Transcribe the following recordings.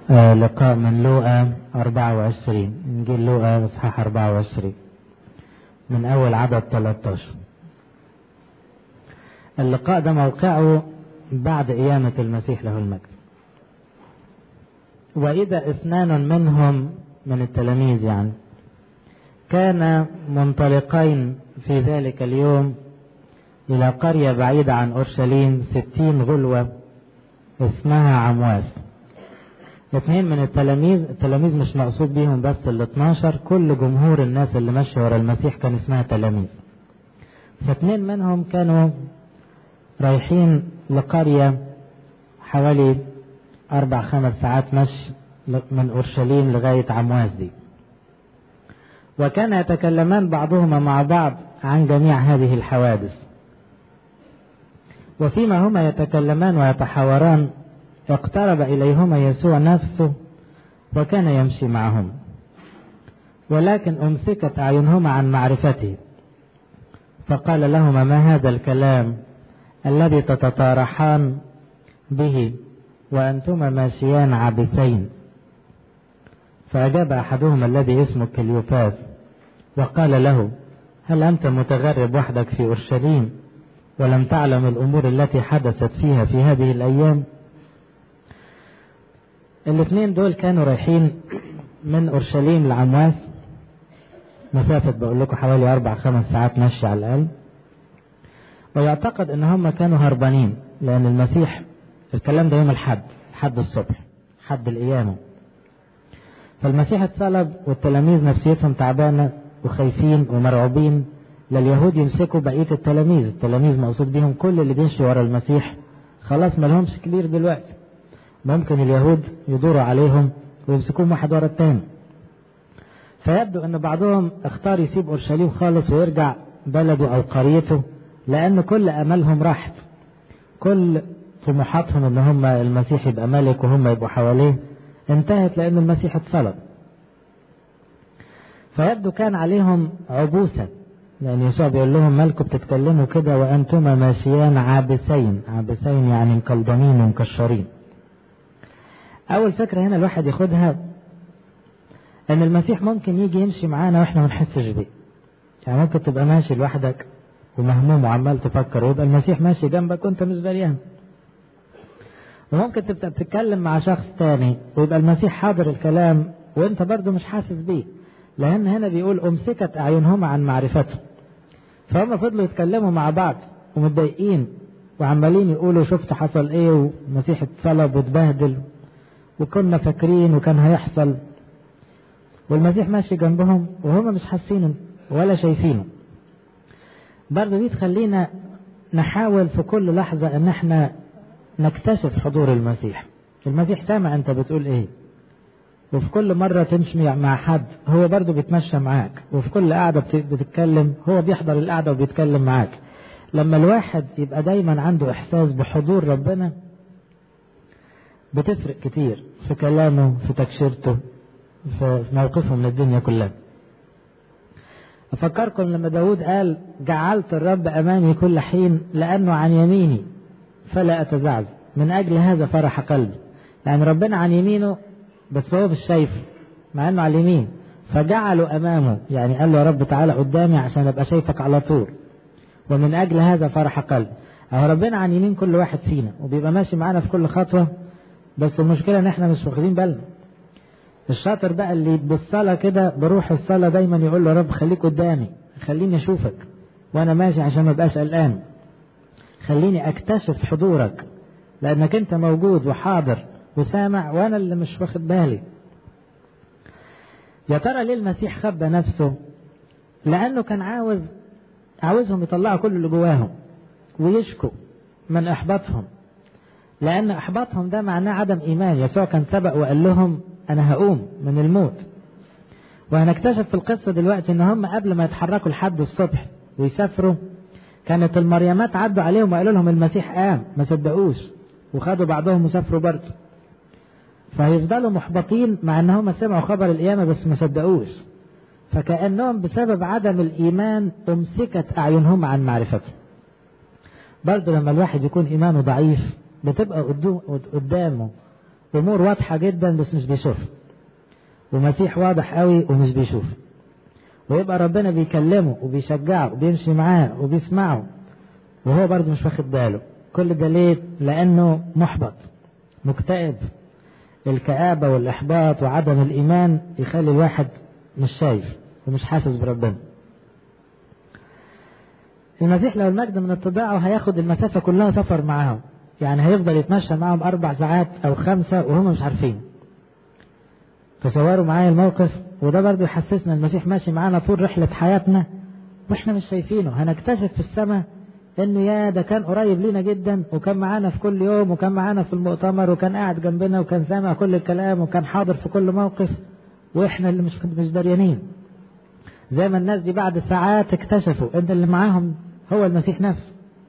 لقاء من لوقا 24، إنجيل لوقا إصحاح 24 من أول عدد 13. اللقاء ده موقعه بعد قيامة المسيح له المجد. وإذا اثنان منهم من التلاميذ كان منطلقين في ذلك اليوم إلى قرية بعيدة عن أورشليم 60 غلوة اسمها عمواس. اثنين من التلاميذ مش مقصود بيهم بس ال12، كل جمهور الناس اللي ماشي ورا المسيح كان اسمها تلاميذ. فاثنين منهم كانوا رايحين لقرية حوالي 4-5 ساعات مشي من أورشليم لغاية عمواس دي، وكان يتكلمان بعضهما مع بعض عن جميع هذه الحوادث. وفيما هما يتكلمان ويتحاوران اقترب إليهما يسوع نفسه وكان يمشي معهم، ولكن أمسكت أعينهما عن معرفته، فقال لهما: ما هذا الكلام الذي تتطارحان به وأنتما ماشيان عابثين؟ فأجاب أحدهما الذي اسمه كليوباس وقال له: هل أنت متغرب وحدك في أورشليم ولم تعلم الأمور التي حدثت فيها في هذه الأيام؟ الاثنين دول كانوا رايحين من أورشليم لعمواس، مسافة بقول لكم حوالي 4-5 ساعات مشي على الأقل. ويعتقد ان هم كانوا هربانين، لأن المسيح الكلام ده يوم الحد الصبح، حد القيامة. فالمسيح اتصلب والتلاميذ نفسيتهم تعبانة وخايفين ومرعوبين، لليهود يمسكوا بقية التلاميذ مقصود بيهم كل اللي بيمشي ورا المسيح، خلاص ما لهمش كبير دلوقتي، ممكن اليهود يدوروا عليهم ويمسكوهم واحد ورا التاني. فيبدو ان بعضهم اختار يسيب أورشليم خالص ويرجع بلده او قريته، لأن كل أملهم راحت، كل طموحاتهم ان هم المسيح يبقى ملك وهم يبقوا حواليه انتهت، لأن المسيح اتصلب. فيبدو كان عليهم عبوسة، لأن يسوع بيقول لهم: مالكم بتتكلموا كده وأنتما ماشيان عابسين يعني مكلضمين ومكشرين. أول فكرة هنا الواحد ياخدها أن المسيح ممكن يجي يمشي معانا وإحنا ما نحسش بيه. يعني ممكن تبقى ماشي لوحدك ومهموم وعمال تفكر، ويبقى المسيح ماشي جنبك وانت مش دريان. وممكن تبقى بتتكلم مع شخص تاني ويبقى المسيح حاضر الكلام وانت برضو مش حاسس بيه، لأن هنا بيقول أمسكت أعينهما عن معرفته. فهم فضلوا يتكلموا مع بعض ومتضايقين وعمالين يقولوا: شفت حصل ايه، والمسيح اتصلب واتبهدل وكنا فاكرين وكان هيحصل، والمسيح ماشي جنبهم وهم مش حاسين ولا شايفينه. برضو دي تخلينا نحاول في كل لحظة ان احنا نكتشف حضور المسيح. المسيح سامع انت بتقول ايه، وفي كل مرة تمشي مع حد هو برضو بيتمشى معاك، وفي كل قعدة بتتكلم هو بيحضر القعدة وبيتكلم معاك. لما الواحد يبقى دايما عنده احساس بحضور ربنا بتفرق كتير في كلامه، في تكشيرته، في موقفه من الدنيا كلها. أفكركم لما داود قال: جعلت الرب أمامي كل حين لأنه عن يميني فلا أتزعزع، من أجل هذا فرح قلبي. يعني ربنا عن يمينه بس هو مش شايفه مع أنه على اليمين، فجعله أمامه، يعني قال له: يا رب تعالى قدامي عشان أبقى شايفك على طول، ومن أجل هذا فرح قلبي. أهو ربنا عن يمين كل واحد فينا وبيبقى ماشي معانا في كل خطوة، بس المشكلة ان احنا مش واخدين بالنا. الشاطر بقى اللي بالصلاة كده بروح الصلاة دايما يقول له: يا رب خليك قدامي، خليني اشوفك وانا ماشي عشان ما ابقاش قلقان، خليني اكتشف حضورك، لانك انت موجود وحاضر وسامع وانا اللي مش واخد بالي. يا ترى ليه المسيح خبى نفسه؟ لانه كان عاوزهم يطلعوا كل اللي جواهم ويشكوا من احباطهم، لأن إحباطهم ده معناه عدم إيمان. يسوع كان سبق وقال لهم: أنا هقوم من الموت. وهنكتشف في القصة دلوقتي إن هم قبل ما يتحركوا لحد الصبح ويسافروا كانت المريمات عدوا عليهم وقالوا لهم: المسيح قام، ما صدقوش وخدوا بعضهم وسافروا برضه. فهيفضلوا محبطين مع إن هم سمعوا خبر القيامة بس ما صدقوش. فكأنهم بسبب عدم الإيمان أمسكت أعينهم عن معرفته. برضه لما الواحد يكون إيمانه ضعيف بتبقى قدامه امور واضحة جدا بس مش بيشوف، ومسيح واضح قوي ومش بيشوف، ويبقى ربنا بيكلمه وبيشجعه وبيمشي معاه وبيسمعه وهو برضه مش واخد باله. كل ده ليه؟ لانه محبط مكتئب. الكآبة والإحباط وعدم الإيمان يخلي الواحد مش شايف ومش حاسس بربنا. المسيح لو المجد من اتضاعه هياخد المسافة كلها سفر معاهم، يعني هيفضل يتمشى معهم 4 ساعات أو 5 وهم مش عارفين. تصوروا معايا الموقف، وده برضه يحسسنا المسيح ماشي معانا طول رحلة حياتنا واحنا مش شايفينه. هنكتشف في السماء انه يا ده كان قريب لينا جدا، وكان معانا في كل يوم، وكان معانا في المؤتمر، وكان قاعد جنبنا، وكان سامع كل الكلام، وكان حاضر في كل موقف، واحنا اللي مش دريانين. زي ما الناس دي بعد ساعات اكتشفوا ان اللي معاهم هو المسيح نفسه.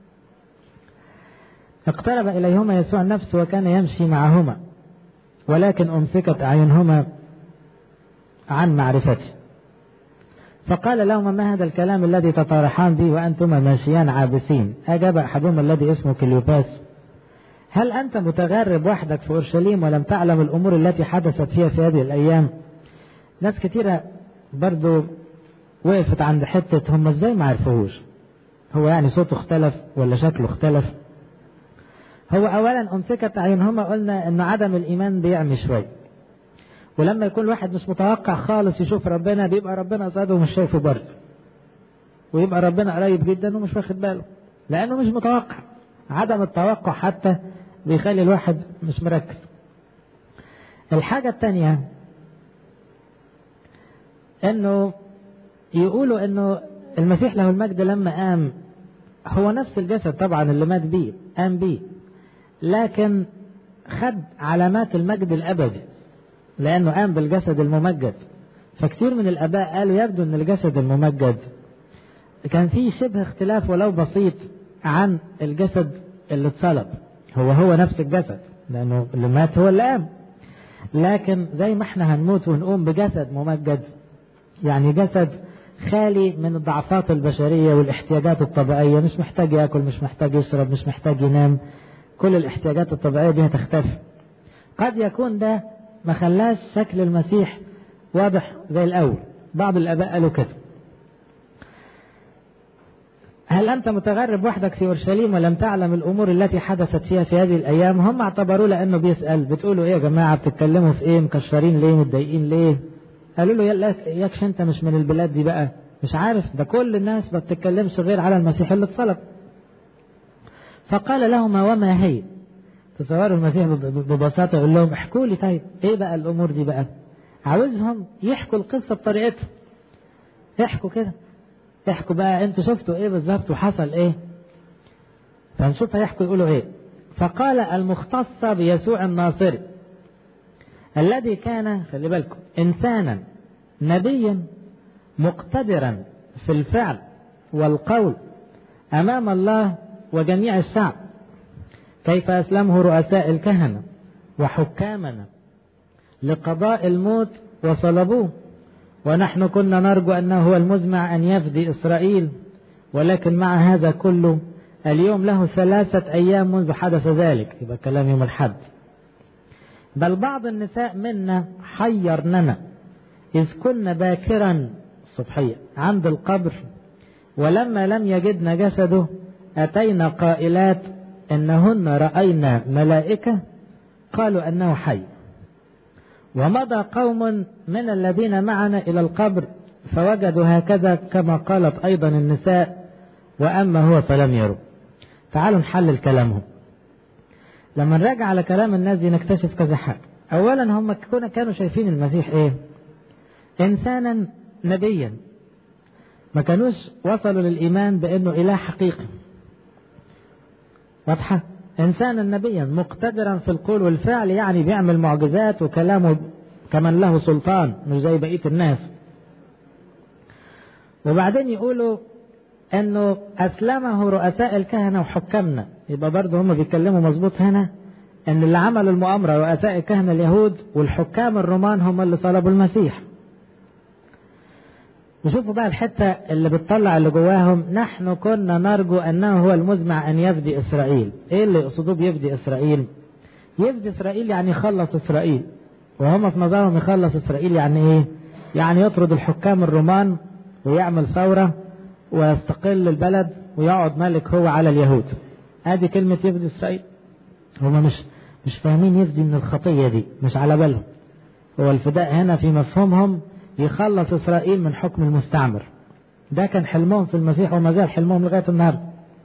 اقترب اليهما يسوع نفسه وكان يمشي معهما، ولكن امسكت اعينهما عن معرفته. فقال لهما ما هذا الكلام الذي تطارحان به وأنتما ماشيان عابسين؟ أجاب أحدهما الذي اسمه كليوباس هل أنت متغرب وحدك في أورشليم ولم تعلم الأمور التي حدثت فيها في هذه الأيام؟ ناس كتيرة برضو وقفت عند حتة هم ازاي ما عرفوهوش؟ هو يعني صوته اختلف ولا شكله اختلف؟ هو أولا أمسكت أعينهما، قلنا أن عدم الإيمان بيعمي شوي، ولما يكون الواحد مش متوقع خالص يشوف ربنا بيبقى ربنا قصاده ومش شايفه برضه، ويبقى ربنا قريب جدا ومش واخد باله لأنه مش متوقع. عدم التوقع حتى بيخلي الواحد مش مركز. الحاجة التانية انه يقولوا انه المسيح له المجد لما قام هو نفس الجسد طبعا اللي مات بيه قام بيه، لكن خد علامات المجد الأبدي لأنه قام بالجسد الممجد. فكثير من الآباء قالوا يبدو أن الجسد الممجد كان فيه شبه اختلاف ولو بسيط عن الجسد اللي اتصلب. هو نفس الجسد لأنه اللي مات هو اللي قام، لكن زي ما احنا هنموت ونقوم بجسد ممجد، يعني جسد خالي من الضعفات البشرية والاحتياجات الطبيعية، مش محتاج يأكل، مش محتاج يشرب، مش محتاج ينام، كل الاحتياجات الطبيعية دي هتختفي. قد يكون ده ما خلاش شكل المسيح واضح زي الأول. بعض الآباء قالوا كده. هل أنت متغرب وحدك في أورشليم ولم تعلم الأمور التي حدثت فيها في هذه الأيام؟ هم اعتبروا لأنه بيسأل بتقولوا إيه يا جماعة، بتتكلموا في إيه، مكشرين ليه، متضايقين ليه؟ قالوا له ياكش أنت مش من البلاد دي بقى، مش عارف ده كل الناس ما بتتكلمش غير على المسيح اللي اتصلب. فقال لهما وما هي؟ تصوروا المسيح ببساطة يقول لهم احكوا لي طيب ايه بقى الامور دي بقى. عاوزهم يحكوا القصة بطريقتهم، احكوا كده، احكوا بقى انتوا شفتوا ايه بالظبط وحصل ايه، فنشوف هيحكوا يقولوا ايه. فقال المختصة بيسوع الناصري الذي كان، خلي بالكم، انسانا نبيا مقتدرا في الفعل والقول امام الله وجميع الشعب، كيف أسلمه رؤساء الكهنة وحكامنا لقضاء الموت وصلبوه، ونحن كنا نرجو أنه هو المزمع أن يفدي إسرائيل، ولكن مع هذا كله اليوم له 3 أيام منذ حدث ذلك، يبقى كلام يوم الحد. بل بعض النساء منا حيرننا إذ كنا باكرا صبحية عند القبر، ولما لم يجدنا جسده أتينا قائلات إنهن رأينا ملائكة قالوا أنه حي. ومضى قوم من الذين معنا إلى القبر فوجدوا هكذا كما قالت أيضا النساء، وأما هو فلم يروا. تعالوا نحلل كلامهم. لما نراجع على كلام الناس دي نكتشف كذا حاجة. أولا هم كانوا شايفين المسيح إيه؟ إنسانا نبيا، ما كانوش وصلوا للإيمان بأنه إله حقيقي. واضحة؟ إنسانا نبيا مقتدرا في القول والفعل، يعني بيعمل معجزات وكلامه كمن له سلطان مش زي بقية الناس. وبعدين يقولوا أنه أسلمه رؤساء الكهنة وحكامنا، يبقى برضه هم بيتكلموا مظبوط هنا أن اللي عملوا المؤامرة رؤساء الكهنة اليهود، والحكام الرومان هم اللي صلبوا المسيح. وشوفوا بقى الحتة اللي بتطلع اللي جواهم، نحن كنا نرجو أنه هو المزمع أن يفدي إسرائيل. إيه اللي يقصدوه بيفدي إسرائيل؟ يفدي إسرائيل يعني يخلص إسرائيل، وهم في نظرهم يخلص إسرائيل يعني إيه؟ يعني يطرد الحكام الرومان ويعمل ثورة ويستقل البلد ويقعد ملك هو على اليهود. هذه كلمة يفدي إسرائيل. هم مش فاهمين يفدي من الخطية دي، مش على بالهم. هو الفداء هنا في مفهومهم يخلص إسرائيل من حكم المستعمر. ده كان حلمهم في المسيح وما زال حلمهم لغاية النهاردة.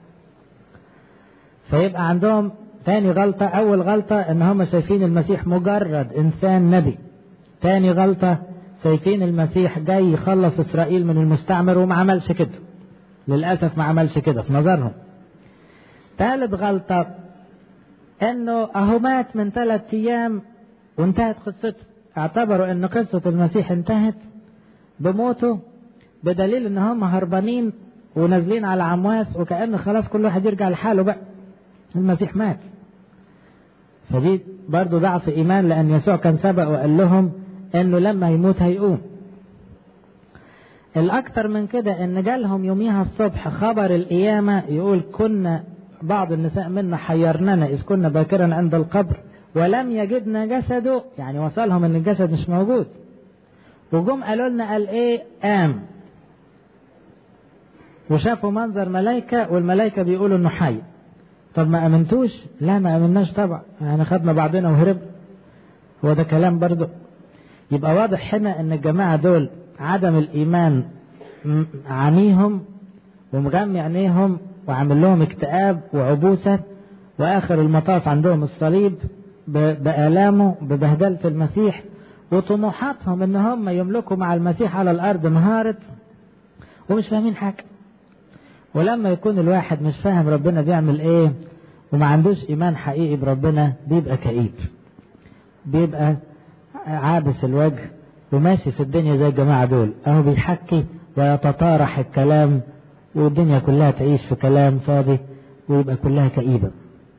فيبقى عندهم تاني غلطة. أول غلطة إن هم شايفين المسيح مجرد إنسان نبي. تاني غلطة شايفين المسيح جاي يخلص إسرائيل من المستعمر، وما عملش كده. للأسف ما عملش كده في نظرهم. ثالث غلطة إنه أهو مات من 3 أيام وانتهت قصته. اعتبروا إن قصة المسيح انتهت بموته، بدليل إن هم هربانين ونازلين على عمواس، وكأن خلاص كل واحد يرجع لحاله بقى. المسيح مات. فدي برضو ضعف إيمان، لأن يسوع كان سبق وقال لهم إنه لما يموت هيقوم. الأكثر من كده إن جالهم يوميها الصبح خبر القيامة، يقول كنا بعض النساء منا حيرننا إذ كنا باكرا عند القبر ولم يجدنا جسده، يعني وصلهم إن الجسد مش موجود. وجم قالوا لنا قال إيه؟ قام. وشافوا منظر ملائكة، والملائكة بيقولوا إنه حي. طب ما أمنتوش؟ لا ما أمناش طبعا، يعني خدنا بعضنا وهرب. هو ده كلام برضو. يبقى واضح هنا إن الجماعة دول عدم الإيمان عميهم ومغمي عينيهم وعامل لهم اكتئاب وعبوسة، وآخر المطاف عندهم الصليب بآلامه ببهدلة المسيح، وطموحاتهم إن هم يملكوا مع المسيح على الأرض انهارت ومش فاهمين حاجة. ولما يكون الواحد مش فاهم ربنا بيعمل ايه وما عندوش ايمان حقيقي بربنا، بيبقى كئيب، بيبقى عابس الوجه وماشي في الدنيا زي الجماعة دول، اهو بيحكي ويتطارح الكلام والدنيا كلها تعيش في كلام فاضي ويبقى كلها كئيبة.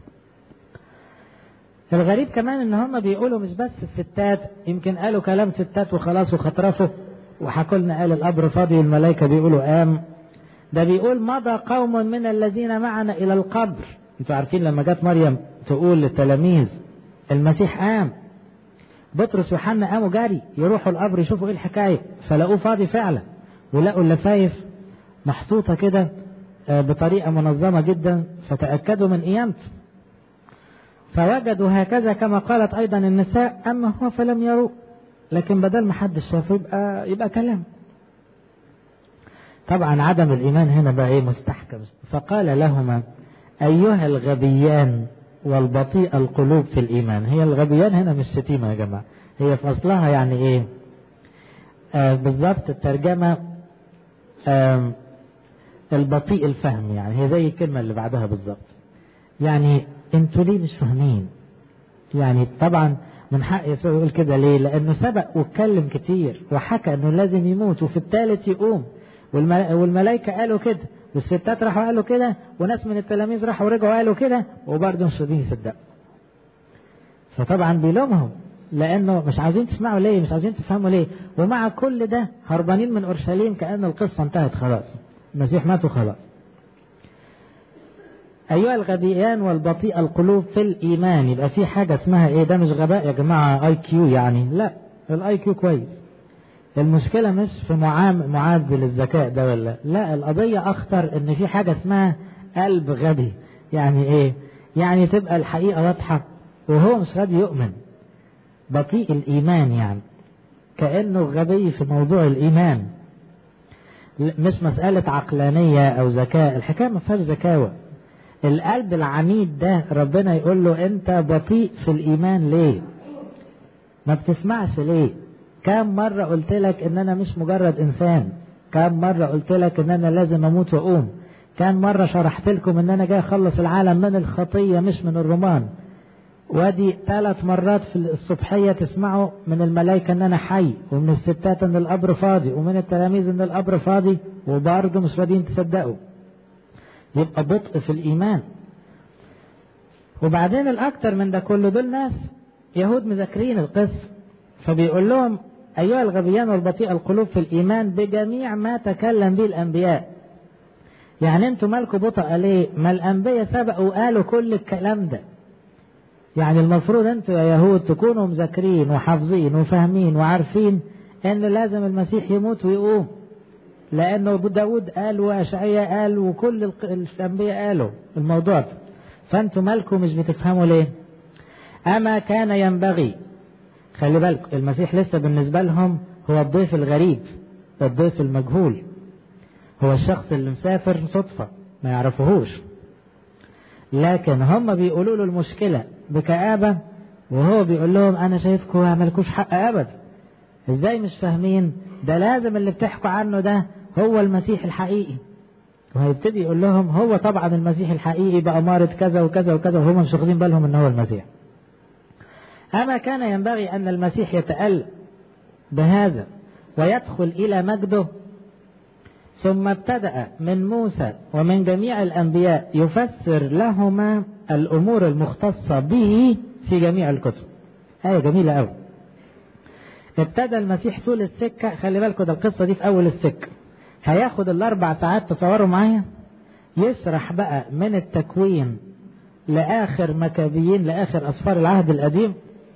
الغريب كمان ان هم بيقولوا مش بس الستات، يمكن قالوا كلام ستات وخلاص وخطرفوا وحكوا لنا قال القبر فاضي والملائكة بيقولوا قام. ده بيقول مضى قوم من الذين معنا إلى القبر. انتوا عارفين لما جت مريم تقول للتلاميذ المسيح قام، بطرس ويوحنا قاموا جري يروحوا القبر يشوفوا ايه الحكاية، فلقوه فاضي فعلا، ولقوا اللفايف محطوطة كده بطريقة منظمة جدا، فتأكدوا من قيامته. فوجدوا هكذا كما قالت أيضا النساء، أما هو فلم يروا. لكن بدل ما حد شافه يبقى كلام. طبعا عدم الإيمان هنا بقى ايه مستحكم. فقال لهما أيها الغبيان والبطيء القلوب في الإيمان. هي الغبيان هنا مش شتيمة يا جماعة، هي في أصلها يعني ايه بالضبط الترجمة البطيء الفهم، يعني هي زي الكلمة اللي بعدها بالضبط. يعني انتوا ليه مش فاهمين؟ يعني طبعا من حق يسوع يقول كده ليه؟ لأنه سبق واتكلم كتير وحكى انه لازم يموت وفي الثالث يقوم، والملائكة قالوا كده، والستات راحوا قالوا كده، وناس من التلاميذ راحوا ورجعوا قالوا كده، وبرضه مش راضيين يصدقوا. فطبعا بيلومهم لأنه مش عايزين تسمعوا ليه، مش عايزين تفهموا ليه، ومع كل ده هربانين من أورشليم كأن القصة انتهت خلاص، المسيح مات وخلاص. أيها الغبيان والبطيء القلوب في الإيمان. يبقى في حاجة اسمها إيه؟ ده مش غباء يا جماعة IQ يعني، لا الIQ كويس. المشكلة مش في معادل الذكاء ده ولا لا، القضية أخطر إن في حاجة اسمها قلب غبي. يعني إيه؟ يعني تبقى الحقيقة واضحة وهو مش راضي يؤمن. بطيء الإيمان يعني كأنه غبي في موضوع الإيمان، مش مسألة عقلانية أو ذكاء، الحكاية ما فيهاش ذكاوة. القلب العنيد ده ربنا يقول له أنت بطيء في الإيمان ليه؟ ما بتسمعش ليه؟ كم مرة قلت لك ان انا مش مجرد انسان؟ كم مرة قلت لك ان انا لازم اموت واقوم؟ كم مرة شرحت لكم ان انا جاي اخلص العالم من الخطية مش من الرومان؟ وادي 3 مرات في الصبحية تسمعوا من الملائكة ان انا حي، ومن الستات ان القبر فاضي، ومن التلاميذ ان القبر فاضي، وبرضه مش راضيين تصدقوا. يبقى بطء في الايمان. وبعدين الاكتر من ده كله دول ناس يهود مذاكرين القصة، فبيقول لهم أيها الغبيان والبطيء القلوب في الإيمان بجميع ما تكلم به الأنبياء. يعني انتوا مالكوا بطء ليه؟ ما الأنبياء سبقوا وقالوا كل الكلام ده. يعني المفروض انتوا يا يهود تكونوا مذاكرين وحافظين وفاهمين وعارفين ان لازم المسيح يموت ويقوم، لانه داود قال واشعياء قال وكل الانبياء قالوا الموضوع ده. فانتوا مالكم مش بتفهموا ليه؟ اما كان ينبغي، خلي بالكم المسيح لسه بالنسبة لهم هو الضيف الغريب، الضيف المجهول، هو الشخص اللي مسافر صدفة ما يعرفوهوش، لكن هم بيقولوا له المشكلة بكآبة وهو بيقول لهم انا شايفكم ما مالكوش حق ابدا. ازاي مش فاهمين؟ ده لازم اللي بتحكوا عنه ده هو المسيح الحقيقي. وهيبتدي يقول لهم هو طبعا المسيح الحقيقي بأمارة كذا وكذا وكذا، وهم مش واخدين بالهم ان هو المسيح. اما كان ينبغي ان المسيح يتألم بهذا ويدخل الى مجده، ثم ابتدأ من موسى ومن جميع الانبياء يفسر لهما الامور المختصة به في جميع الكتب. آية جميلة قوي. ابتدى المسيح طول السكة، خلي بالكم ده القصة دي في اول السكة، هياخد ال4 ساعات تصوروا معايا، يسرح بقى من التكوين لاخر مكابيين لاخر اسفار العهد القديم،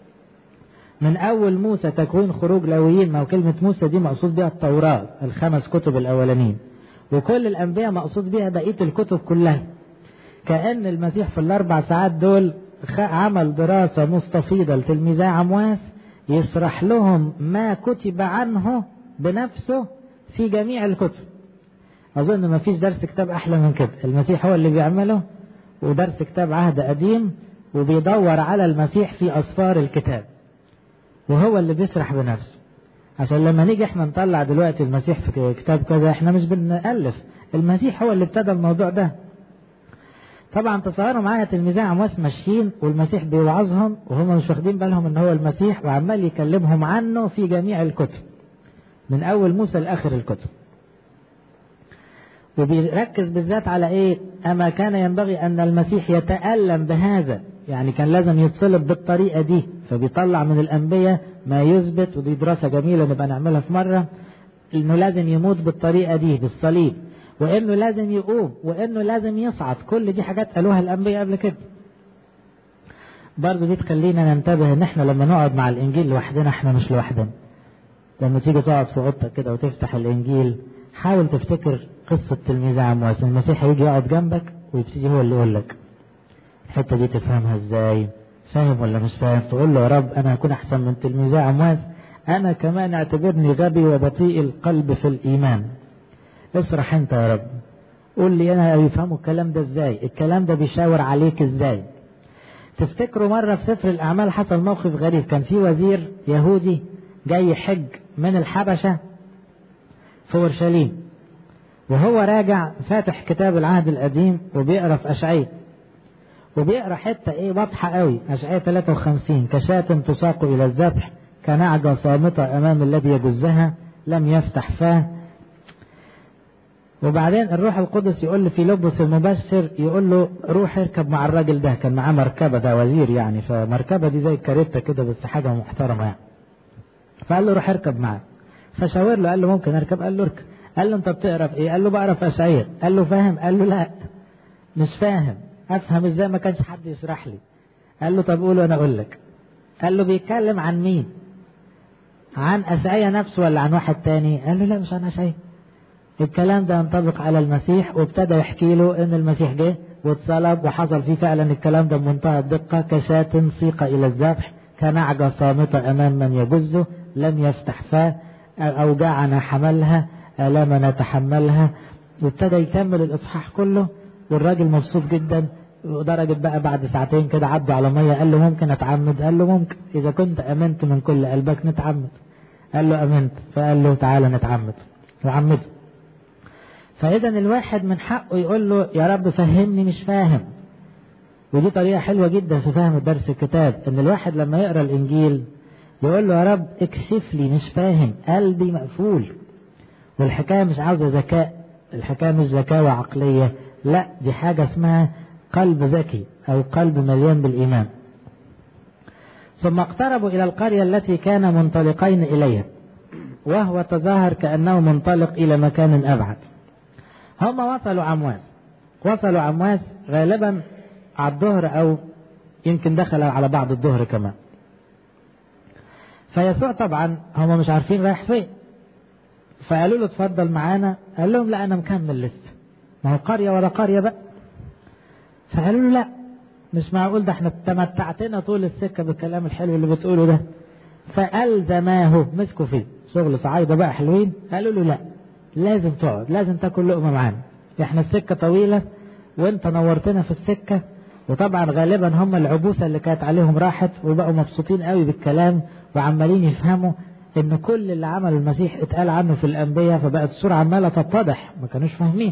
من اول موسى تكوين خروج لاويين. ما هو كلمة موسى دي مقصود بها التوراة ال5 كتب الاولانيين، وكل الانبياء مقصود بها بقية الكتب كلها. كأن المسيح في ال4 ساعات دول عمل دراسة مستفيضة لتلميذي عمواس، يشرح لهم ما كتب عنه بنفسه في جميع الكتب. اظن ما فيش درس كتاب احلى من كده، المسيح هو اللي بيعمله، ودرس كتاب عهد قديم وبيدور على المسيح في اسفار الكتاب، وهو اللي بيشرح بنفسه. عشان لما نيجي احنا نطلع دلوقتي المسيح في كتاب كذا، احنا مش بنألف، المسيح هو اللي ابتدى الموضوع ده. طبعا تصوروا معايا تلميذي عمواس ماشيين والمسيح بيوعظهم وهم مش واخدين بالهم ان هو المسيح، وعمال يكلمهم عنه في جميع الكتب من اول موسى لاخر الكتب. وبيركز بالذات على ايه؟ اما كان ينبغي ان المسيح يتألم بهذا، يعني كان لازم يتصلب بالطريقة دي، فبيطلع من الانبياء ما يثبت، ودي دراسة جميلة نبقى نعملها في مرة، انه لازم يموت بالطريقة دي بالصليب، وانه لازم يقوم، وانه لازم يصعد. كل دي حاجات قالوها الانبياء قبل كده. برضو دي تخلينا ننتبه ان احنا لما نقعد مع الانجيل لوحدنا احنا مش لوحدنا. لما تيجي تقعد في اوضتك كده وتفتح الانجيل، حاول تفتكر قصة تلميذ عمواس. المسيح هيجي يقعد جنبك ويبتدي هو اللي يقول لك الحتة دي تفهمها ازاي، فاهم ولا مش فاهم؟ تقول له يا رب انا هكون احسن من تلميذ عمواس، انا كمان اعتبرني غبي وبطيء القلب في الايمان. اشرح انت يا رب، قول لي انا يفهموا الكلام ده ازاي، الكلام ده بيشاور عليك ازاي. تفتكروا مرة في سفر الاعمال حصل موقف غريب، كان في وزير يهودي جاي حج من الحبشة في اورشليم، وهو راجع فاتح كتاب العهد القديم وبيقرا في اشعياء، وبيقرا حته ايه واضحه قوي، اشعياء 53: كشاة تساق الى الذبح، كنعجة صامتة امام الذي يجزها، لم يفتح فاه. وبعدين الروح القدس يقول لفيلبس المبشر، يقول له روح اركب مع الراجل ده، كان معاه مركبه، ده وزير يعني، فمركبه دي زي الكاريتا كده بس حاجه محترمه يعني. فقال له روح اركب معاه، فشاور له قال له ممكن اركب، قال له اركب. قال له انت بتقرا في ايه؟ قال له بقرا في اشعياء. قال له فاهم؟ قال له لا مش فاهم. افهم ازاي؟ ما كانش حد يشرح لي. قال له طب قول وانا اقول لك. قال له بيتكلم عن مين؟ عن اشعياء نفسه ولا عن واحد تاني؟ قال له لا مش عن اشعياء. الكلام ده ينطبق على المسيح، وابتدى يحكي له ان المسيح جه واتصلب وحصل فيه فعلا الكلام ده بمنتهى الدقة. كشاة سيق الى الذبح، كنعجة صامتة امام من يجزه، لم يفتح فاه، اوجاعنا حملها، آلامنا تحملها. وابتدى يكمل الاصحاح كله، والراجل مبسوط جدا. ودرجة بقى بعد ساعتين كده عدوا على مية، قال له ممكن اتعمد؟ قال له ممكن، اذا كنت امنت من كل قلبك نتعمد. قال له امنت، فقال له تعالى نتعمد، وعمد. فاذا الواحد من حقه يقول له يا رب فهمني مش فاهم. ودي طريقة حلوة جدا في فهم درس الكتاب، ان الواحد لما يقرأ الانجيل يقول له يا رب اكشف لي مش فاهم، قلبي مقفول. والحكاية مش عاوزة ذكاء، الحكاية مش ذكاوة عقلية، لا دي حاجة اسمها قلب ذكي او قلب مليان بالايمان. ثم اقتربوا الى القرية التي كان منطلقين اليها، وهو تظاهر كأنه منطلق الى مكان ابعد. هم وصلوا عمواس غالبا على الظهر او يمكن دخل على بعض الظهر كمان. فيسوع طبعا هم مش عارفين رايح فين، فقالوا له اتفضل معانا. قال لهم لا أنا مكمل لسه، ما هو قرية ولا قرية بقى. فقالوا له لا مش معقول، ده احنا تمتعتنا طول السكة بالكلام الحلو اللي بتقوله ده. فألزماه، مسكوا فيه شغل صعايدة بقى حلوين. قالوا له لا لازم تقعد، لازم تاكل لقمة معانا، احنا السكة طويلة وانت نورتنا في السكة. وطبعا غالبا هم العبوسة اللي كانت عليهم راحت وبقوا مبسوطين قوي بالكلام وعمالين يفهموا ان كل اللي عمله المسيح اتقال عنه في الانبياء، فبقت الصورة عمالة تتضح، ما كانوش فاهمين.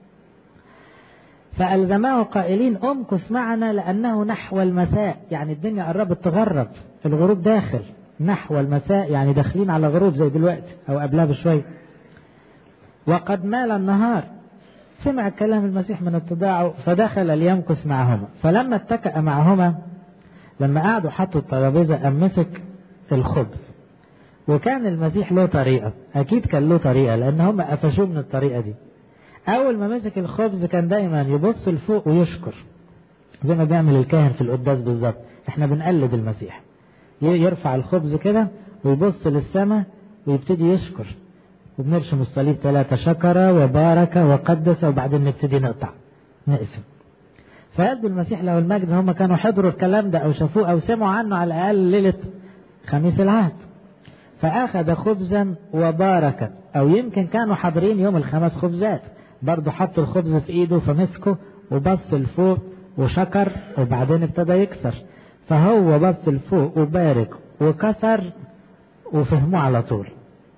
فألزماه قائلين امكث معنا لأنه نحو المساء، يعني الدنيا قربت تغرب، الغروب داخل. نحو المساء يعني داخلين على غروب زي دلوقتي أو قبلها بشوية. وقد مال النهار. سمع كلام المسيح من اتضاعه فدخل ليمكث معهما. فلما اتكأ معهما، لما قعدوا حطوا الترابيزة أمسك الخبز. وكان المسيح له طريقة، أكيد كان له طريقة لأن هم قفشوه من الطريقة دي. أول ما مسك الخبز كان دايما يبص لفوق ويشكر، زي ما بيعمل الكاهن في القداس بالظبط. احنا بنقلد المسيح، يرفع الخبز كده ويبص للسماء ويبتدي يشكر، وبنرشم الصليب 3 شكر وبارك وقدس، وبعدين نبتدي نقطع نقسم. فيبدو المسيح له المجد هم كانوا حضروا الكلام ده أو شافوه أو سمعوا عنه على الأقل ليلة خميس العهد. فأخذ خبزا وبارك، أو يمكن كانوا حاضرين يوم ال5 خبزات، برضه حط الخبز في ايده فمسكه وبص لفوق وشكر وبعدين ابتدى يكسر. فهو بص لفوق وبارك وكسر وفهموا على طول.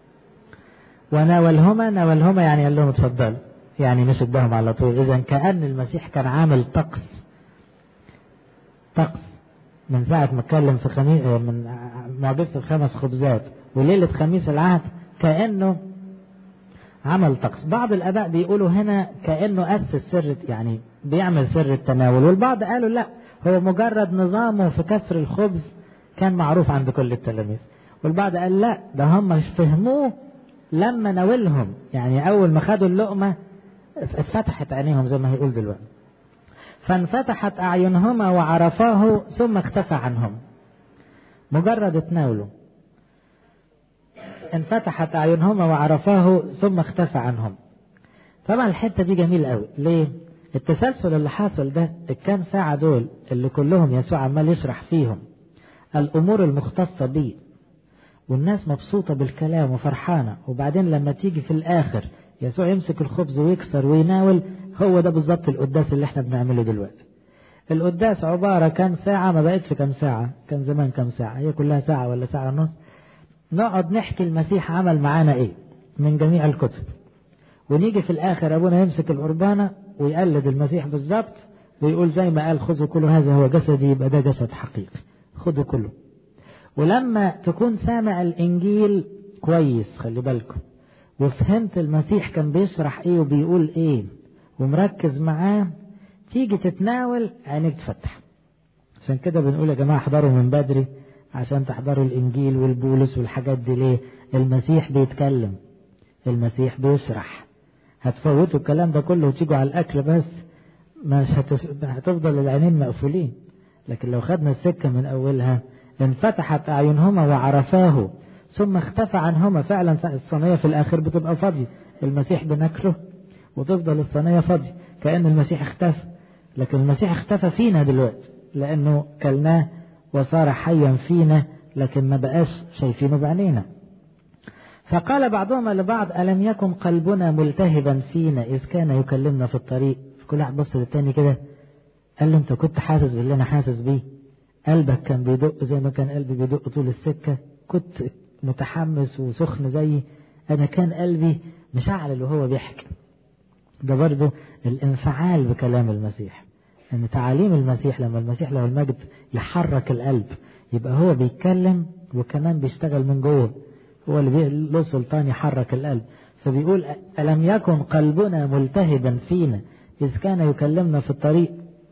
وناولهما يعني قال لهم اتفضلوا، يعني مش اداهم على طول. اذا كأن المسيح كان عامل طقس من ساعة ما اتكلم في من معجزة ال5 خبزات وليلة خميس العهد، كأنه عمل طقس. بعض الآباء بيقولوا هنا كأنه أسس سر، يعني بيعمل سر التناول، والبعض قالوا لا هو مجرد نظامه في كسر الخبز كان معروف عند كل التلاميذ، والبعض قال لا ده هم فهموه لما ناولهم، يعني أول ما خدوا اللقمة اتفتحت عينيهم زي ما هيقول دلوقتي. فانفتحت أعينهما وعرفاه ثم اختفى عنهم. مجرد اتناولوا انفتحت أعينهما وعرفاه ثم اختفى عنهم. طبعا الحتة دي جميل قوي. ليه؟ التسلسل اللي حاصل ده الكام ساعة دول اللي كلهم يسوع عمال يشرح فيهم الأمور المختصة بيه، والناس مبسوطة بالكلام وفرحانة، وبعدين لما تيجي في الآخر يسوع يمسك الخبز ويكسر ويناول. هو ده بالظبط القداس اللي احنا بنعمله دلوقتي. القداس عبارة كام ساعة، ما بقتش كام ساعة، كان زمان كام ساعة، هي كلها ساعة ولا ساعة ونص. نقعد نحكي المسيح عمل معانا ايه من جميع الكتب، ونيجي في الاخر ابونا يمسك القربانة ويقلد المسيح بالظبط ويقول زي ما قال خذوا كله هذا هو جسدي، يبقى ده جسد حقيقي، خذوا كله. ولما تكون سامع الانجيل كويس، خلي بالكم، وفهمت المسيح كان بيشرح ايه وبيقول ايه ومركز معاه، تيجي تتناول عينيك تفتح. عشان كده بنقول يا جماعة احضروا من بدري عشان تحضروا الانجيل والبولس والحاجات دي. ليه؟ المسيح بيتكلم، المسيح بيشرح. هتفوتوا الكلام ده كله وتيجوا على الاكل بس، مش هتفضل العينين مقفولين. لكن لو خدنا السكة من اولها، انفتحت اعينهما وعرفاه ثم اختفى عنهما. فعلا الصينية في الاخر بتبقى فاضية، المسيح بناكله وتفضل الصينية فاضية كأن المسيح اختفى. لكن المسيح اختفى فينا دلوقتي لانه كلناه وصار حيا فينا، لكن ما بقاش شايفينه بعينينا. فقال بعضهم لبعض ألم يكن قلبنا ملتهبا فينا إذ كان يكلمنا في الطريق. كل واحد بص للتاني كده قال له انت كنت حاسس باللي انا حاسس بيه؟ قلبك كان بيدق زي ما كان قلبي بيدق طول السكة؟ كنت متحمس وسخن زي انا كان قلبي مشعل وهو بيحكي. ده برضه الانفعال بكلام المسيح، ان تعاليم المسيح لما المسيح له المجد يحرك القلب، يبقى هو بيتكلم وكمان بيشتغل من جوه، هو اللي له سلطان يحرك القلب. فبيقول ألم يكن قلبنا ملتهبا فينا إذ كان يكلمنا في الطريق.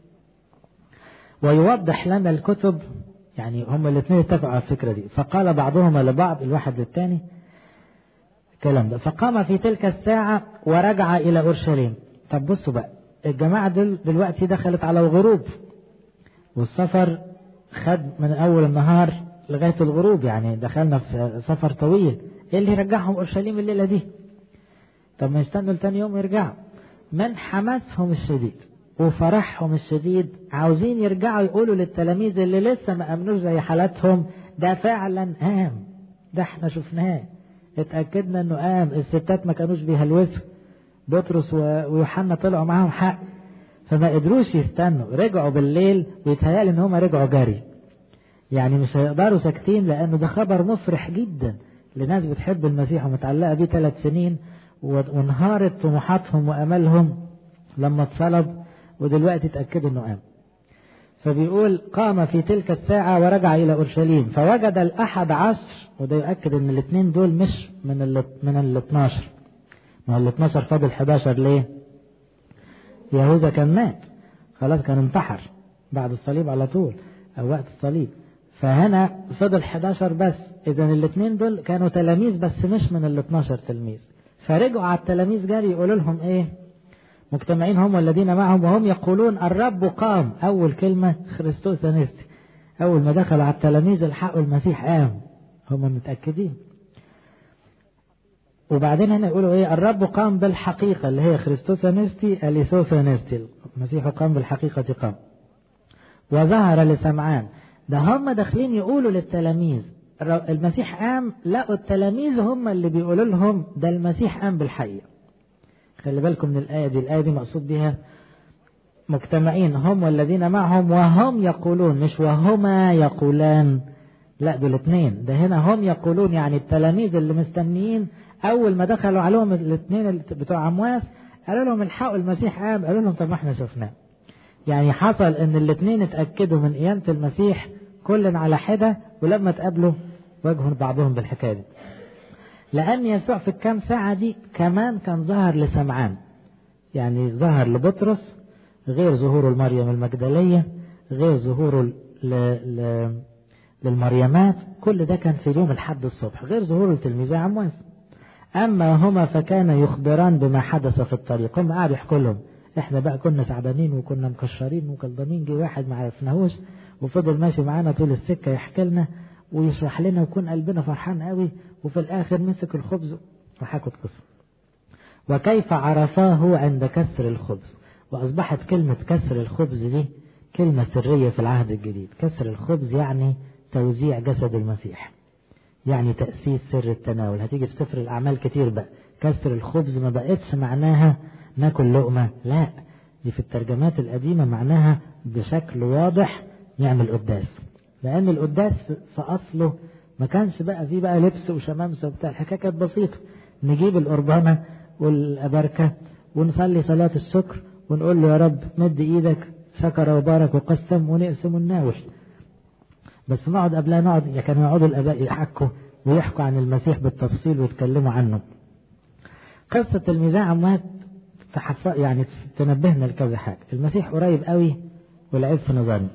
ويوضح لنا الكتب، يعني هم الاثنين اتفقوا على الفكرة دي. فقال بعضهما لبعض، الواحد للتاني الكلام ده. فقام في تلك الساعة ورجع إلى أورشليم. طب بصوا بقى، الجماعة دلوقتي دخلت على الغروب والسفر خد من أول النهار لغاية الغروب، يعني دخلنا في سفر طويل. إيه اللي يرجعهم أورشليم الليلة دي؟ طب ما يستنوا لتاني يوم يرجعوا. من حماسهم الشديد وفرحهم الشديد عاوزين يرجعوا يقولوا للتلاميذ اللي لسه ما أمنوش زي حالاتهم ده فعلا قام، ده احنا شفناه، اتأكدنا انه قام، الستات ما كانوش بيهلوسوا، بطرس ويوحنا طلعوا معاهم حق. فما قدروش يستنوا، رجعوا بالليل، ويتهيألي ان هم رجعوا جري. يعني مش هيقدروا ساكتين، لانه ده خبر مفرح جدا لناس بتحب المسيح ومتعلقة بيه 3 سنين، وانهارت طموحاتهم واملهم لما اتصلب، ودلوقتي اتأكدوا انه قام. فبيقول قام في تلك الساعة ورجع الى اورشليم فوجد 11، وده يؤكد ان الاثنين دول مش من ال 12. ما ال 12 فاضل 11 ليه؟ يهوذا كان مات خلاص، كان انتحر بعد الصليب على طول او وقت الصليب، فهنا فضل 11 بس. اذا الاثنين دول كانوا تلاميذ بس مش من ال 12 تلميذ. فرجعوا على التلاميذ جاري يقولوا لهم ايه؟ مجتمعين هم والذين معهم وهم يقولون الرب قام. اول كلمة خريستوس انستي، اول ما دخلوا على التلاميذ الحقوا المسيح قام، هم متأكدين. وبعدين هنا يقولوا ايه؟ الرب قام بالحقيقة، اللي هي خريستوس انستي اليسوس انستي، المسيح قام بالحقيقة قام. وظهر لسمعان. ده هم داخلين يقولوا للتلاميذ المسيح قام، لقوا التلاميذ هم اللي بيقولوا لهم ده المسيح قام بالحقيقة. خلي بالكم من الآية دي، الآية دي مقصود بها مجتمعين هم والذين معهم وهم يقولون، مش وهما يقولان، لا دول اثنين. ده هنا هم يقولون، يعني التلاميذ اللي مستنيين اول ما دخلوا عليهم الاثنين بتوع عمواس قالوا لهم الحقوا المسيح قام، قالوا لهم طب ما احنا شفناه. يعني حصل ان الاثنين اتأكدوا من قيامة المسيح كل على حدة، ولما تقابلوا واجهوا بعضهم بالحكاية دي. لأن يسوع في الكام ساعة دي كمان كان ظهر لسمعان، يعني ظهر لبطرس غير ظهوره لمريم المجدلية، غير ظهوره للمريمات، كل ده كان في يوم الحد الصبح، غير ظهوره لتلميذي عمواس. أما هما فكان يخبران بما حدث في الطريق. هم قاعد يحكوا لهم احنا بقى كنا سعبانين وكنا مكشرين وكلضمين، جه واحد ما عرفناهوش وفضل ماشي معانا طول السكة يحكي لنا ويشرح لنا ويكون قلبنا فرحان قوي، وفي الآخر مسك الخبز وحكوا القصة. وكيف عرفاه عند كسر الخبز. وأصبحت كلمة كسر الخبز دي كلمة سرية في العهد الجديد. كسر الخبز يعني توزيع جسد المسيح، يعني تأسيس سر التناول. هتيجي في سفر الأعمال كتير بقى كسر الخبز، ما بقتش معناها ناكل لقمة، لا دي في الترجمات القديمة معناها بشكل واضح نعمل قداس. لأن القداس في أصله ما كانش بقى فيه بقى لبس وشمامسة وبتاع، الحكاية كانت بسيطة. نجيب القربانة والأبركة ونصلي صلاة الشكر ونقول له يا رب مد إيدك، شكر وبارك وقسم، ونقسم ونناول. بس نقعد قبلها كانوا يقعدوا الآباء يحكوا ويحكوا عن المسيح بالتفصيل ويتكلموا عنه. قصة الميزان عمات يعني تنبهنا لكذا حاجة. المسيح قريب قوي والعيب في نظرنا،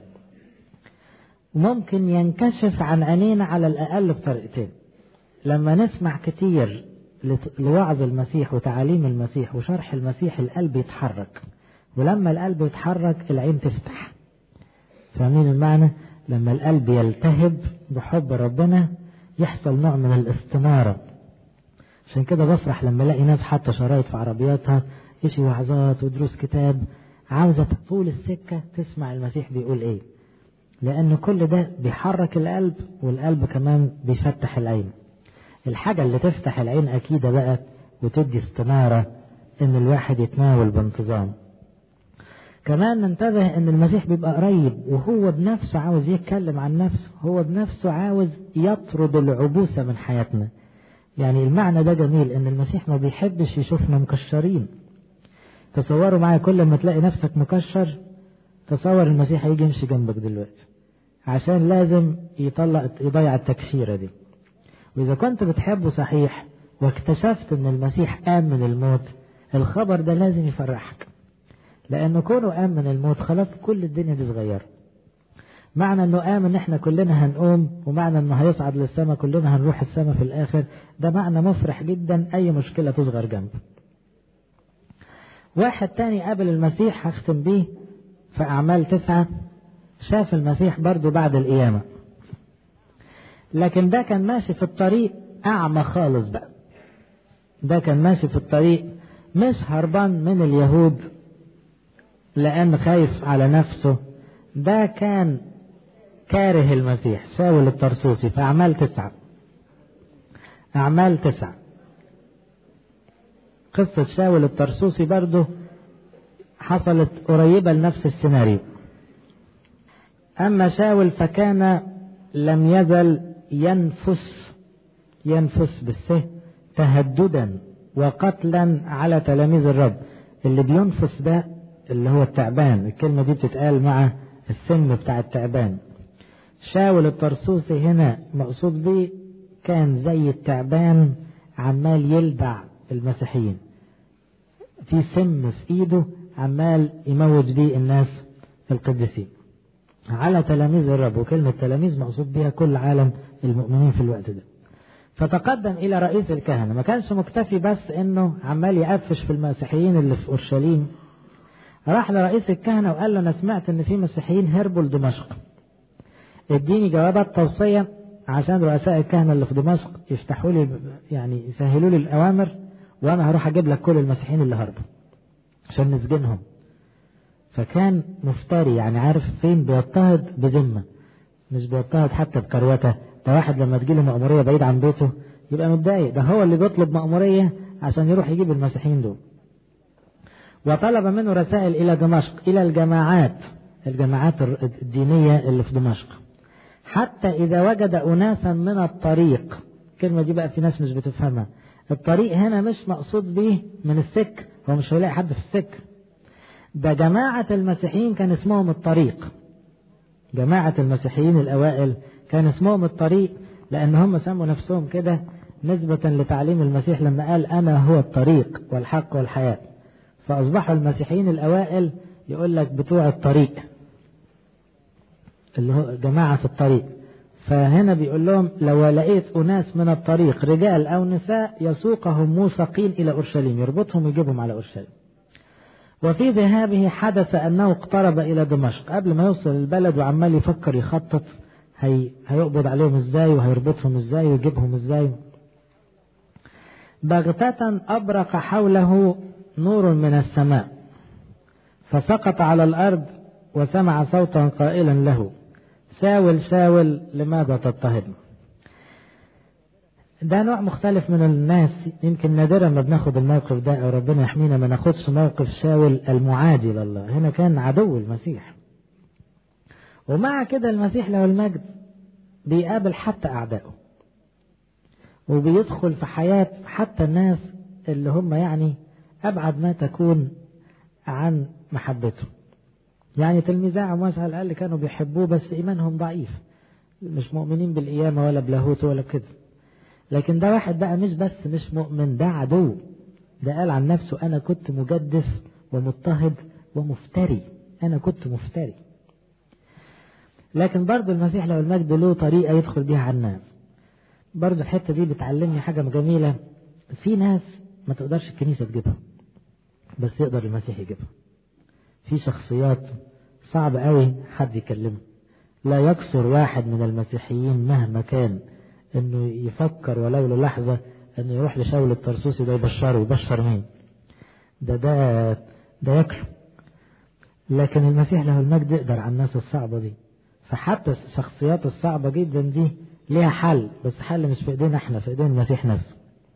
ممكن ينكشف عن عينينا على الأقل بطريقتين. لما نسمع كتير لوعظ المسيح وتعاليم المسيح وشرح المسيح القلب يتحرك، ولما القلب يتحرك العين تفتح. فاهمين المعنى؟ لما القلب يلتهب بحب ربنا يحصل نوع من الاستنارة. عشان كده بفرح لما الاقي ناس حاطه شرايط في عربياتها يشي وعظات ودروس كتاب، عاوزة طول السكة تسمع المسيح بيقول ايه، لأن كل ده بيحرك القلب، والقلب كمان بيفتح العين. الحاجة اللي تفتح العين أكيدة بقى وتدي استنارة إن الواحد يتناول بانتظام. كمان ننتبه إن المسيح بيبقى قريب وهو بنفسه عاوز يتكلم عن نفسه، هو بنفسه عاوز يطرد العبوسة من حياتنا. يعني المعنى ده جميل، إن المسيح ما بيحبش يشوفنا مكشرين. تصوروا معايا كل ما تلاقي نفسك مكشر، تصور المسيح هيجي يمشي جنبك دلوقتي، عشان لازم يضيع التكشيرة دي. وإذا كنت بتحبه صحيح واكتشفت ان المسيح قام من الموت، الخبر ده لازم يفرحك، لأنه كونه قام من الموت خلاص كل الدنيا دي صغيرة. معنى انه قام ان احنا كلنا هنقوم، ومعنى انه هيصعد للسماء كلنا هنروح السماء في الآخر، ده معنى مفرح جدا أي مشكلة تصغر جنبه. واحد تاني قابل المسيح هختم بيه في أعمال 9 شاف المسيح برضو بعد القيامة، لكن ده كان ماشي في الطريق أعمى خالص بقى. ده كان ماشي في الطريق مش هربان من اليهود لأن خايف على نفسه، ده كان كاره المسيح. شاول الطرسوسي في أعمال 9. أعمال 9 قصة شاول الطرسوسي برضو حصلت قريبة لنفس السيناريو. أما شاول فكان لم يزل ينفس بالسه تهددا وقتلا على تلاميذ الرب. اللي بينفس ده اللي هو التعبان، الكلمة دي بتتقال مع السم بتاع التعبان. شاول الطرسوسي هنا مقصود به كان زي التعبان عمال يلدع المسيحيين، في سم في ايده عمال يموت بيه الناس القديسين على تلاميذ الرب. وكلمة تلاميذ مقصود بها كل عالم المؤمنين في الوقت ده. فتقدم إلى رئيس الكهنة، ما كانش مكتفي بس إنه عمال يقفش في المسيحيين اللي في أورشليم، راح لرئيس الكهنة وقال له أنا سمعت إن في مسيحيين هربوا لدمشق، اديني جوابات توصية عشان رؤساء الكهنة اللي في دمشق يفتحوا لي يعني يسهلوا لي الأوامر، وأنا هروح أجيب لك كل المسيحيين اللي هربوا عشان نسجنهم. فكان مفتري، يعني عارف فين بيضطهد بذمة، مش بيضطهد حتى بكروته. ده واحد لما تجيله مأمورية بعيد عن بيته يبقى متضايق، ده هو اللي بيطلب مأمورية عشان يروح يجيب المسيحيين دول. وطلب منه رسائل إلى دمشق، إلى الجماعات الدينية اللي في دمشق، حتى إذا وجد أناسا من الطريق. الكلمة دي بقى في ناس مش بتفهمها. الطريق هنا مش مقصود به من السك، هو مش هيلاقي حد في السك، ده جماعة المسيحيين كان اسمهم الطريق. جماعة المسيحيين الأوائل كان اسمهم الطريق، لأن هم سموا نفسهم كده نسبة لتعليم المسيح لما قال أنا هو الطريق والحق والحياة. فأصبحوا المسيحيين الأوائل يقول لك بتوع الطريق، اللي هو جماعة في الطريق. فهنا بيقول لهم لو لقيت أناس من الطريق رجال أو نساء يسوقهم موثقين إلى أورشليم، يربطهم ويجيبهم على أورشليم. وفي ذهابه حدث أنه اقترب إلى دمشق، قبل ما يوصل البلد وعمال يفكر يخطط هيقبض عليهم ازاي وهيربطهم ازاي ويجيبهم ازاي. بغتة أبرق حوله نور من السماء فسقط على الأرض وسمع صوتا قائلا له ساول ساول لماذا تضطهدني. ده نوع مختلف من الناس، يمكن نادرا ما بناخد الموقف ده، او ربنا يحمينا ما ناخدش موقف شاول المعادي لله. هنا كان عدو المسيح، ومع كده المسيح له المجد بيقابل حتى أعدائه، وبيدخل في حياة حتى الناس اللي هم يعني أبعد ما تكون عن محبته. يعني تلميذا عمواس على الأقل كانوا بيحبوه بس إيمانهم ضعيف، مش مؤمنين بالقيامة ولا بلاهوت ولا كده. لكن ده واحد بقى مش مؤمن، ده عدو. ده قال عن نفسه أنا كنت مجدف ومضطهد ومفتري، أنا كنت مفتري. لكن برضو المسيح له المجد له طريقة يدخل بيها على الناس. برضو الحتة دي بتعلمني حاجة جميلة، في ناس ما تقدرش الكنيسة تجيبها بس يقدر المسيح يجيبها. في شخصيات صعب قوي حد يكلمه، لا يكسر واحد من المسيحيين مهما كان انه يفكر ولو للحظة انه يروح لشاول الطرسوسي ده يبشر مين ده يكره. لكن المسيح له المجد يقدر على الناس الصعبة دي. فحتى الشخصيات الصعبة جدا دي ليها حل، بس حل مش في ايدينا احنا، في ايدين المسيح نفسه.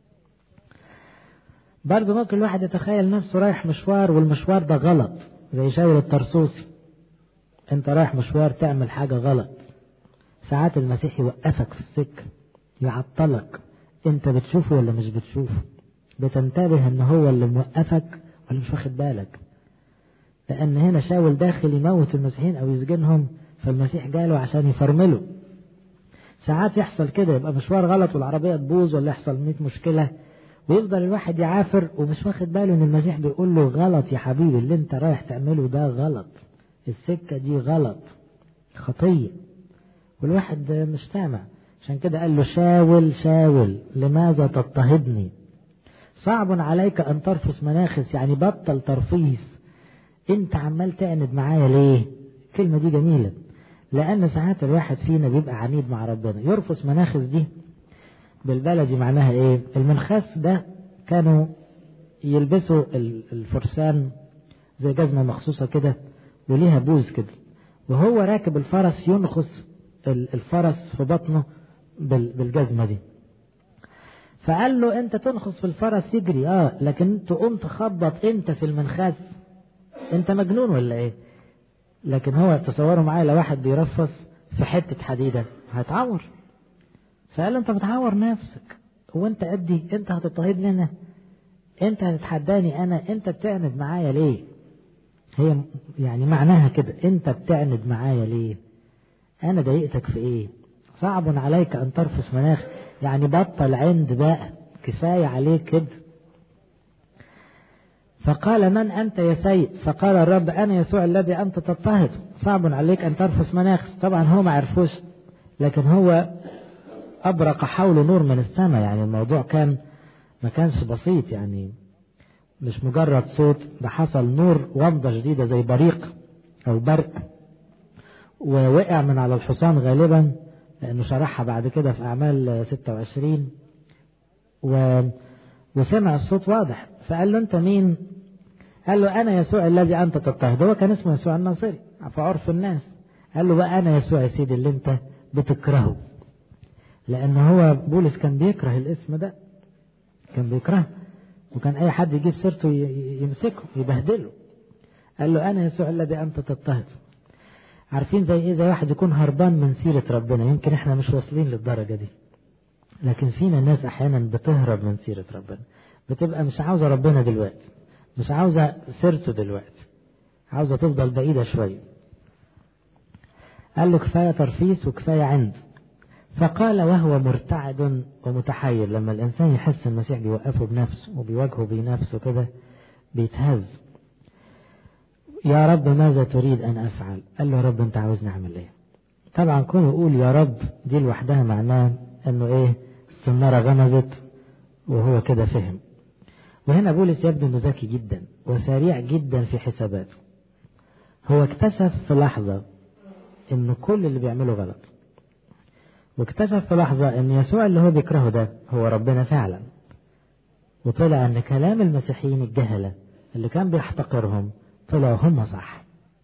برضه ممكن الواحد يتخيل نفسه رايح مشوار والمشوار ده غلط، زي شاول الطرسوسي. انت رايح مشوار تعمل حاجة غلط، ساعات المسيح يوقفك في السكة يعطلك، انت بتشوفه ولا مش بتشوفه، بتنتبه ان هو اللي موقفك ولا مش واخد بالك. لان هنا شاول داخل يموت المسيحيين او يسجنهم، فالمسيح جاله عشان يفرمله. ساعات يحصل كده، يبقى مشوار غلط والعربية تبوظ ولا يحصل 100 مشكلة، ويفضل الواحد يعافر ومش واخد باله ان المسيح بيقول له غلط يا حبيبي، اللي انت رايح تعمله ده غلط، السكة دي غلط، خطية، والواحد مش سامع. عشان كده قال له شاول شاول لماذا تضطهدني، صعب عليك ان ترفس مناخس، يعني بطل ترفيس، انت عمال تعند معايا ليه. الكلمة دي جميلة، لأن ساعات الواحد فينا بيبقى عنيد مع ربنا. يرفس مناخس دي بالبلدي معناها ايه؟ المنخاس ده كانوا يلبسوا الفرسان زي جزمة مخصوصة كده وليها بوز كده، وهو راكب الفرس ينخس الفرس في بطنه بالجزمة دي. فقال له انت تنخس في الفرس يجري لكن تقوم تخبط انت في المنخاس، انت مجنون ولا ايه؟ لكن هو تصوروا معايا لو واحد بيرفص في حتة حديدة هيتعور. فقال له انت بتعور نفسك، هو انت قدي؟ انت هتضطهدني انا؟ انت هتتحداني انا؟ انت بتعند معايا ليه؟ هي يعني معناها كده، انت بتعند معايا ليه؟ انا ضايقتك في ايه؟ صعب عليك ان ترفس مناخ، يعني بطل عند بقى، كفاية عليك كده. فقال من أنت يا سيد؟ فقال الرب أنا يسوع الذي أنت تضطهد. صعب عليك أن ترفس مناخ. طبعا هو ما عرفوش، لكن هو أبرق حوله نور من السماء، يعني الموضوع ما كانش بسيط، يعني مش مجرد صوت، ده حصل نور ومضة جديدة زي بريق أو برق، ووقع من على الحصان غالبا لأنه شرحها بعد كده في أعمال 26 وسمع الصوت واضح. فقال له أنت مين؟ قال له أنا يسوع الذي أنت تضطهد. هو كان اسمه يسوع الناصري في عرف الناس. قال له بقى أنا يسوع يا سيدي اللي أنت بتكرهه، لأن هو بولس كان بيكره الاسم ده، كان بيكرهه، وكان أي حد يجيب سيرته يمسكه يبهدله. قال له أنا يسوع الذي أنت تضطهد. عارفين زي إيه؟ زي واحد يكون هربان من سيرة ربنا. يمكن إحنا مش واصلين للدرجة دي، لكن فينا ناس أحيانا بتهرب من سيرة ربنا، بتبقى مش عاوزة ربنا دلوقتي، مش عاوزة سيرته دلوقتي، عاوزة تفضل بعيدة شوية. قال له كفاية ترفيس وكفاية عند. فقال وهو مرتعد ومتحير. لما الإنسان يحس المسيح بيوقفه بنفسه وبيواجهه بنفسه كده بيتهز. يا رب ماذا تريد أن أفعل؟ قال له يا رب أنت عاوزني أعمل إيه؟ طبعا كونه يقول يا رب دي لوحدها معناه أنه إيه؟ السنارة غمزت وهو كده فهم. وهنا بولس يبدو أنه ذكي جدا وسريع جدا في حساباته. هو اكتشف في لحظة أن كل اللي بيعمله غلط، واكتشف في لحظة أن يسوع اللي هو بيكرهه ده هو ربنا فعلا، وطلع أن كلام المسيحيين الجهلة اللي كان بيحتقرهم طلعوا هم صح.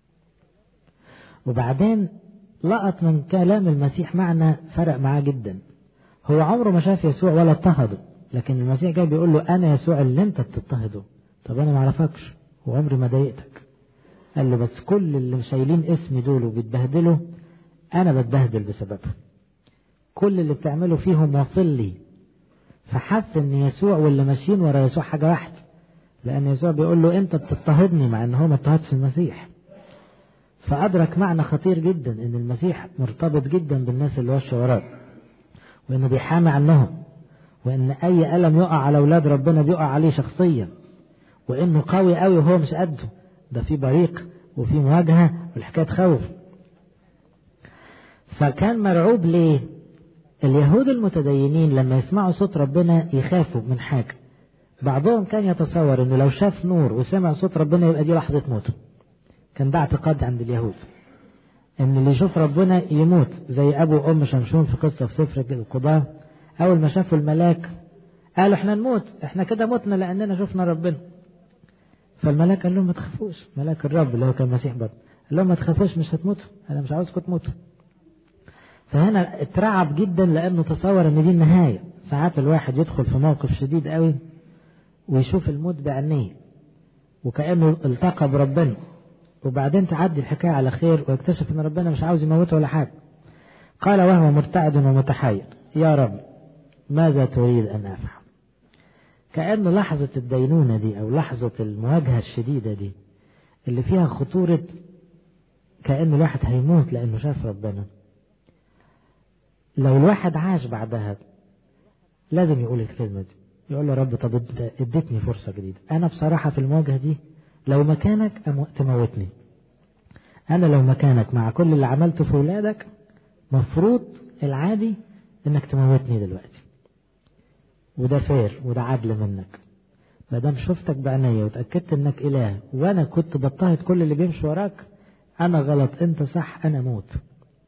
وبعدين لقط من كلام المسيح معنى فرق معاه جدا. هو عمره ما شاف يسوع ولا اضطهده، لكن المسيح جاي بيقول له أنا يسوع اللي أنت بتضطهده. طب أنا ما اعرفكش وعمري ما ضايقتك. قال له بس كل اللي شايلين اسمي دول وبيتبهدلوا أنا بتبهدل بسببهم، كل اللي بتعمله فيهم واصل لي. فحس ان يسوع واللي ماشيين ورا يسوع حاجة واحدة، لأن يسوع بيقول له أنت بتضطهدني مع أنه ما اضطهدش المسيح. فأدرك معنى خطير جدا أن المسيح مرتبط جدا بالناس اللي واشوا وراه، وأنه بيحامي عنهم، وأن أي ألم يقع على أولاد ربنا بيقع عليه شخصيا، وأنه قوي قوي وهو مش قده، ده في بريق وفي مواجهة والحكاية تخوف. فكان مرعوب ليه؟ اليهود المتدينين لما يسمعوا صوت ربنا يخافوا من حاجة. بعضهم كان يتصور انه لو شاف نور وسمع صوت ربنا يبقى دي لحظة موته. كان ده اعتقاد عند اليهود ان اللي يشوف ربنا يموت، زي ابو وام شمشون في قصة في سفر القضاة. اول ما شافوا الملاك قالوا احنا نموت، احنا كده متنا لاننا شفنا ربنا. فالملاك قال لهم ما تخافوش، ملاك الرب اللي هو كان مسيح برضه قال لهم ما تخافوش مش هتموتوا، انا مش عاوزكم تموتوا. فهنا اترعب جدا لانه تصور ان دي النهاية. ساعات الواحد يدخل في موقف شديد قوي ويشوف الموت بعينيه وكأنه التقى بربنا، وبعدين تعدي الحكاية على خير ويكتشف ان ربنا مش عاوز يموته ولا حاجة. قال وهو مرتعد ومتحير يا رب ماذا تريد ان افعل؟ كأن لحظة الدينونة دي او لحظة المواجهة الشديدة دي اللي فيها خطورة كأن الواحد هيموت لانه شاف ربنا، لو الواحد عاش بعدها لازم يقول الكلمة دي، يقول له رب طب اديتني فرصة جديدة. انا بصراحة في المواجهة دي لو مكانك تموتني. انا لو مكانك مع كل اللي عملته في ولادك مفروض العادي انك تموتني دلوقتي، وده فير وده عدل منك. ما دام شفتك بعينيا وتأكدت انك اله وانا كنت بضطهد كل اللي بيمشي وراك، انا غلط انت صح، انا موت.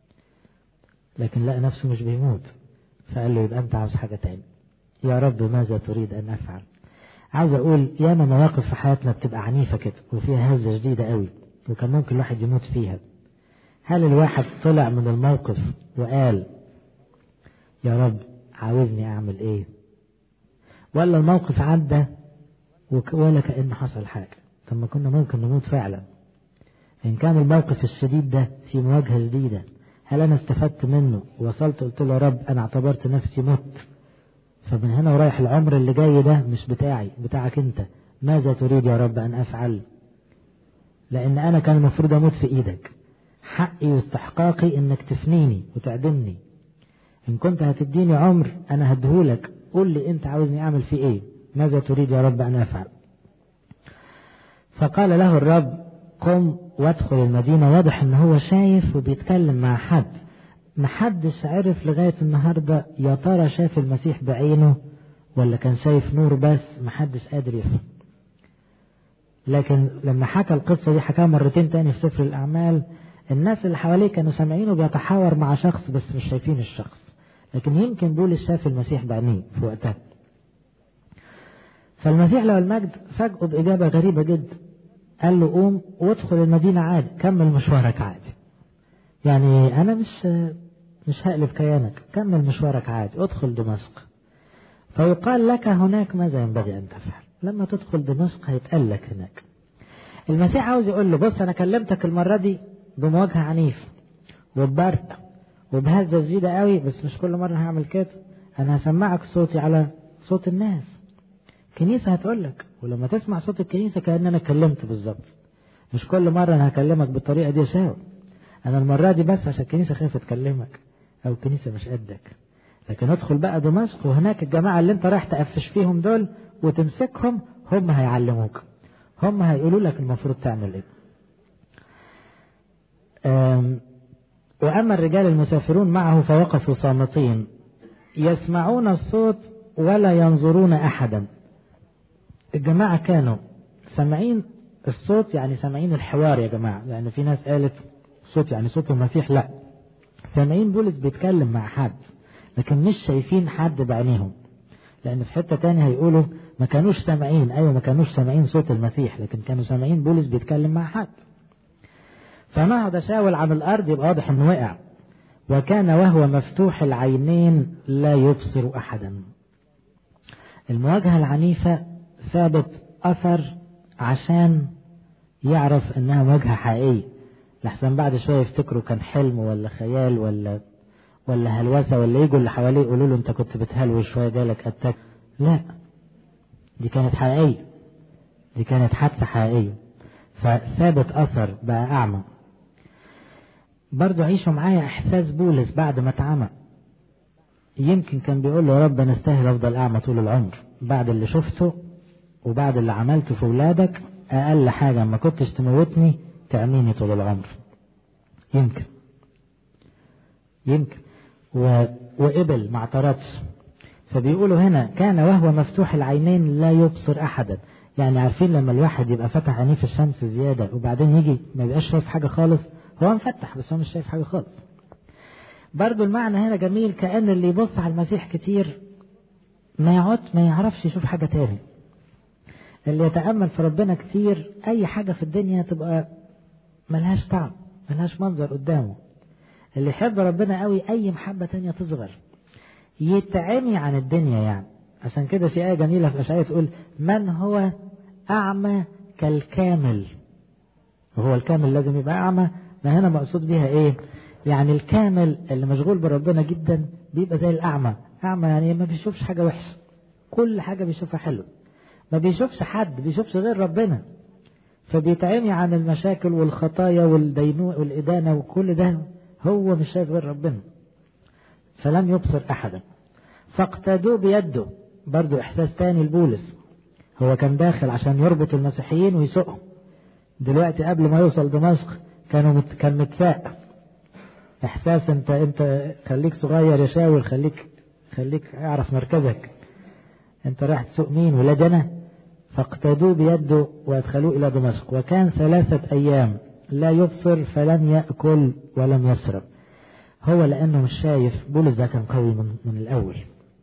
لكن لقى نفسه مش بيموت، فقال له يبقى أنت عاوز حاجة تاني. يا رب ماذا تريد أن أفعل؟ عاوز أقول ياما مواقف في حياتنا بتبقى عنيفة كده وفيها هزة شديدة قوي وكان ممكن الواحد يموت فيها. هل الواحد طلع من الموقف وقال يا رب عاوزني أعمل إيه؟ ولا الموقف عدى ولا كأن حصل حاجة؟ طب ما كنا ممكن نموت فعلا. إن كان الموقف الشديد ده في مواجهة جديدة، هل أنا استفدت منه ووصلت قلت له يا رب أنا اعتبرت نفسي مت، فمن هنا ورايح العمر اللي جاي ده مش بتاعي، بتاعك أنت، ماذا تريد يا رب أن أفعل؟ لأن أنا كان المفروض أموت في إيدك، حقي واستحقاقي إنك تفنيني وتعدمني. إن كنت هتديني عمر أنا هديهولك، قول لي أنت عاوزني أعمل فيه إيه؟ ماذا تريد يا رب أن أفعل؟ فقال له الرب قم وادخل المدينة. واضح إن هو شايف وبيتكلم مع حد، محدش عرف لغاية النهاردة يا ترى شاف المسيح بعينه ولا كان شايف نور بس، محدش قادر يفهم. لكن لما حكى القصة دي حكاها مرتين تاني في سفر الأعمال، الناس اللي حواليه كانوا سامعينه بيتحاور مع شخص بس مش شايفين الشخص، لكن يمكن بولس شاف المسيح بعينيه في وقتها. فالمسيح له المجد فاجئه بإجابة غريبة جدا، قال له قوم وادخل المدينة عادي، كمل مشوارك عادي. يعني أنا مش هقلب كيانك، كمل مشوارك عادي، ادخل دمشق فيقال لك هناك ماذا ينبغي أن تفعل. لما تدخل دمشق هيتقال لك هناك. المسيح عاوز يقول له بص أنا كلمتك المرة دي بمواجهة عنيف وببرق وبهزة جديدة قوي، بس مش كل مرة هعمل كده، أنا هسمعك صوتي على صوت الناس. كنيسة هتقولك، ولما تسمع صوت الكنيسة كأن أنا كلمت بالظبط. مش كل مرة أنا هكلمك بالطريقة دي شاو، أنا المرة دي بس عشان الكنيسة خايفة تكلمك أو الكنيسة مش قدك. لكن ادخل بقى دمشق وهناك الجماعة اللي انت رايح تقفش فيهم دول وتمسكهم، هم هيعلموك، هم هيقولوا لك المفروض تعمل ايه. وأما الرجال المسافرون معه فوقفوا صامتين يسمعون الصوت ولا ينظرون أحدا. الجماعة كانوا سامعين الصوت، يعني سامعين الحوار يا جماعة، يعني في ناس قالت صوت يعني صوت المسيح، لا، سامعين بولس بيتكلم مع حد لكن مش شايفين حد بعينيهم. لأن في حتة تانية هيقولوا ما كانوش سامعين، أيوة ما كانوش سامعين صوت المسيح لكن كانوا سامعين بولس بيتكلم مع حد. فنهض شاول عن الأرض، يبقى واضح إنه وقع، وكان وهو مفتوح العينين لا يبصر أحدا. المواجهة العنيفة ثابت أثر عشان يعرف إنها مواجهة حقيقية، لحسن بعد شوية يفتكروا كان حلم ولا خيال ولا هلوسة، ولا يجوا اللي حواليه يقولوا له أنت كنت بتهلوش شوية جالك أتاك. لا، دي كانت حقيقية، دي كانت حادثة حقيقية، فثابت أثر بقى أعمى. برضو عيشوا معايا إحساس بولس بعد ما اتعمى. يمكن كان بيقول له يا رب أنا استاهل أفضل أعمى طول العمر، بعد اللي شفته وبعد اللي عملته في ولادك أقل حاجة ما كنتش تموتني تعميني طول العمر. يمكن وقبل ما اعترضش. فبيقولوا هنا كان وهو مفتوح العينين لا يبصر أحدا، يعني عارفين لما الواحد يبقى فتح عينيه في الشمس زيادة وبعدين يجي ما يبقاش شايف حاجة خالص، هو مفتح بس هو مش شايف حاجة خالص. برضو المعنى هنا جميل، كأن اللي يبص على المسيح كتير ما يعرفش يشوف حاجة تاني. اللي يتأمل في ربنا كتير أي حاجة في الدنيا تبقى ملهاش طعم، ملهاش منظر قدامه. اللي يحب ربنا قوي أي محبة تانية تصغر، يتعمي عن الدنيا يعني. عشان كده في آية جميلة في أشعياء تقول من هو أعمى كالكامل. وهو الكامل لازم يبقى أعمى، ما هنا مقصود بيها إيه؟ يعني الكامل اللي مشغول بربنا جدا بيبقى زي الأعمى. أعمى يعني ما بيشوفش حاجة وحشة، كل حاجة بيشوفها حلو، ما بيشوفش حد، بيشوفش غير ربنا، فبيتعمي عن المشاكل والخطايا والإدانة وكل ده، هو مش شايف غير ربنا. فلم يبصر أحدا فاقتدوا بيده. برضو إحساس تاني لبولس، هو كان داخل عشان يربط المسيحيين ويسوقهم، دلوقتي قبل ما يوصل دمشق كان متفاق. إحساس أنت خليك صغير يا شاول، خليك اعرف مركزك، أنت راح تسوق مين ولا جنة. فاقتدوا بيده وادخلوه إلى دمشق، وكان 3 أيام لا يبصر فلم يأكل ولم يشرب. هو لأنه مش شايف. بولس ده كان قوي من الأول،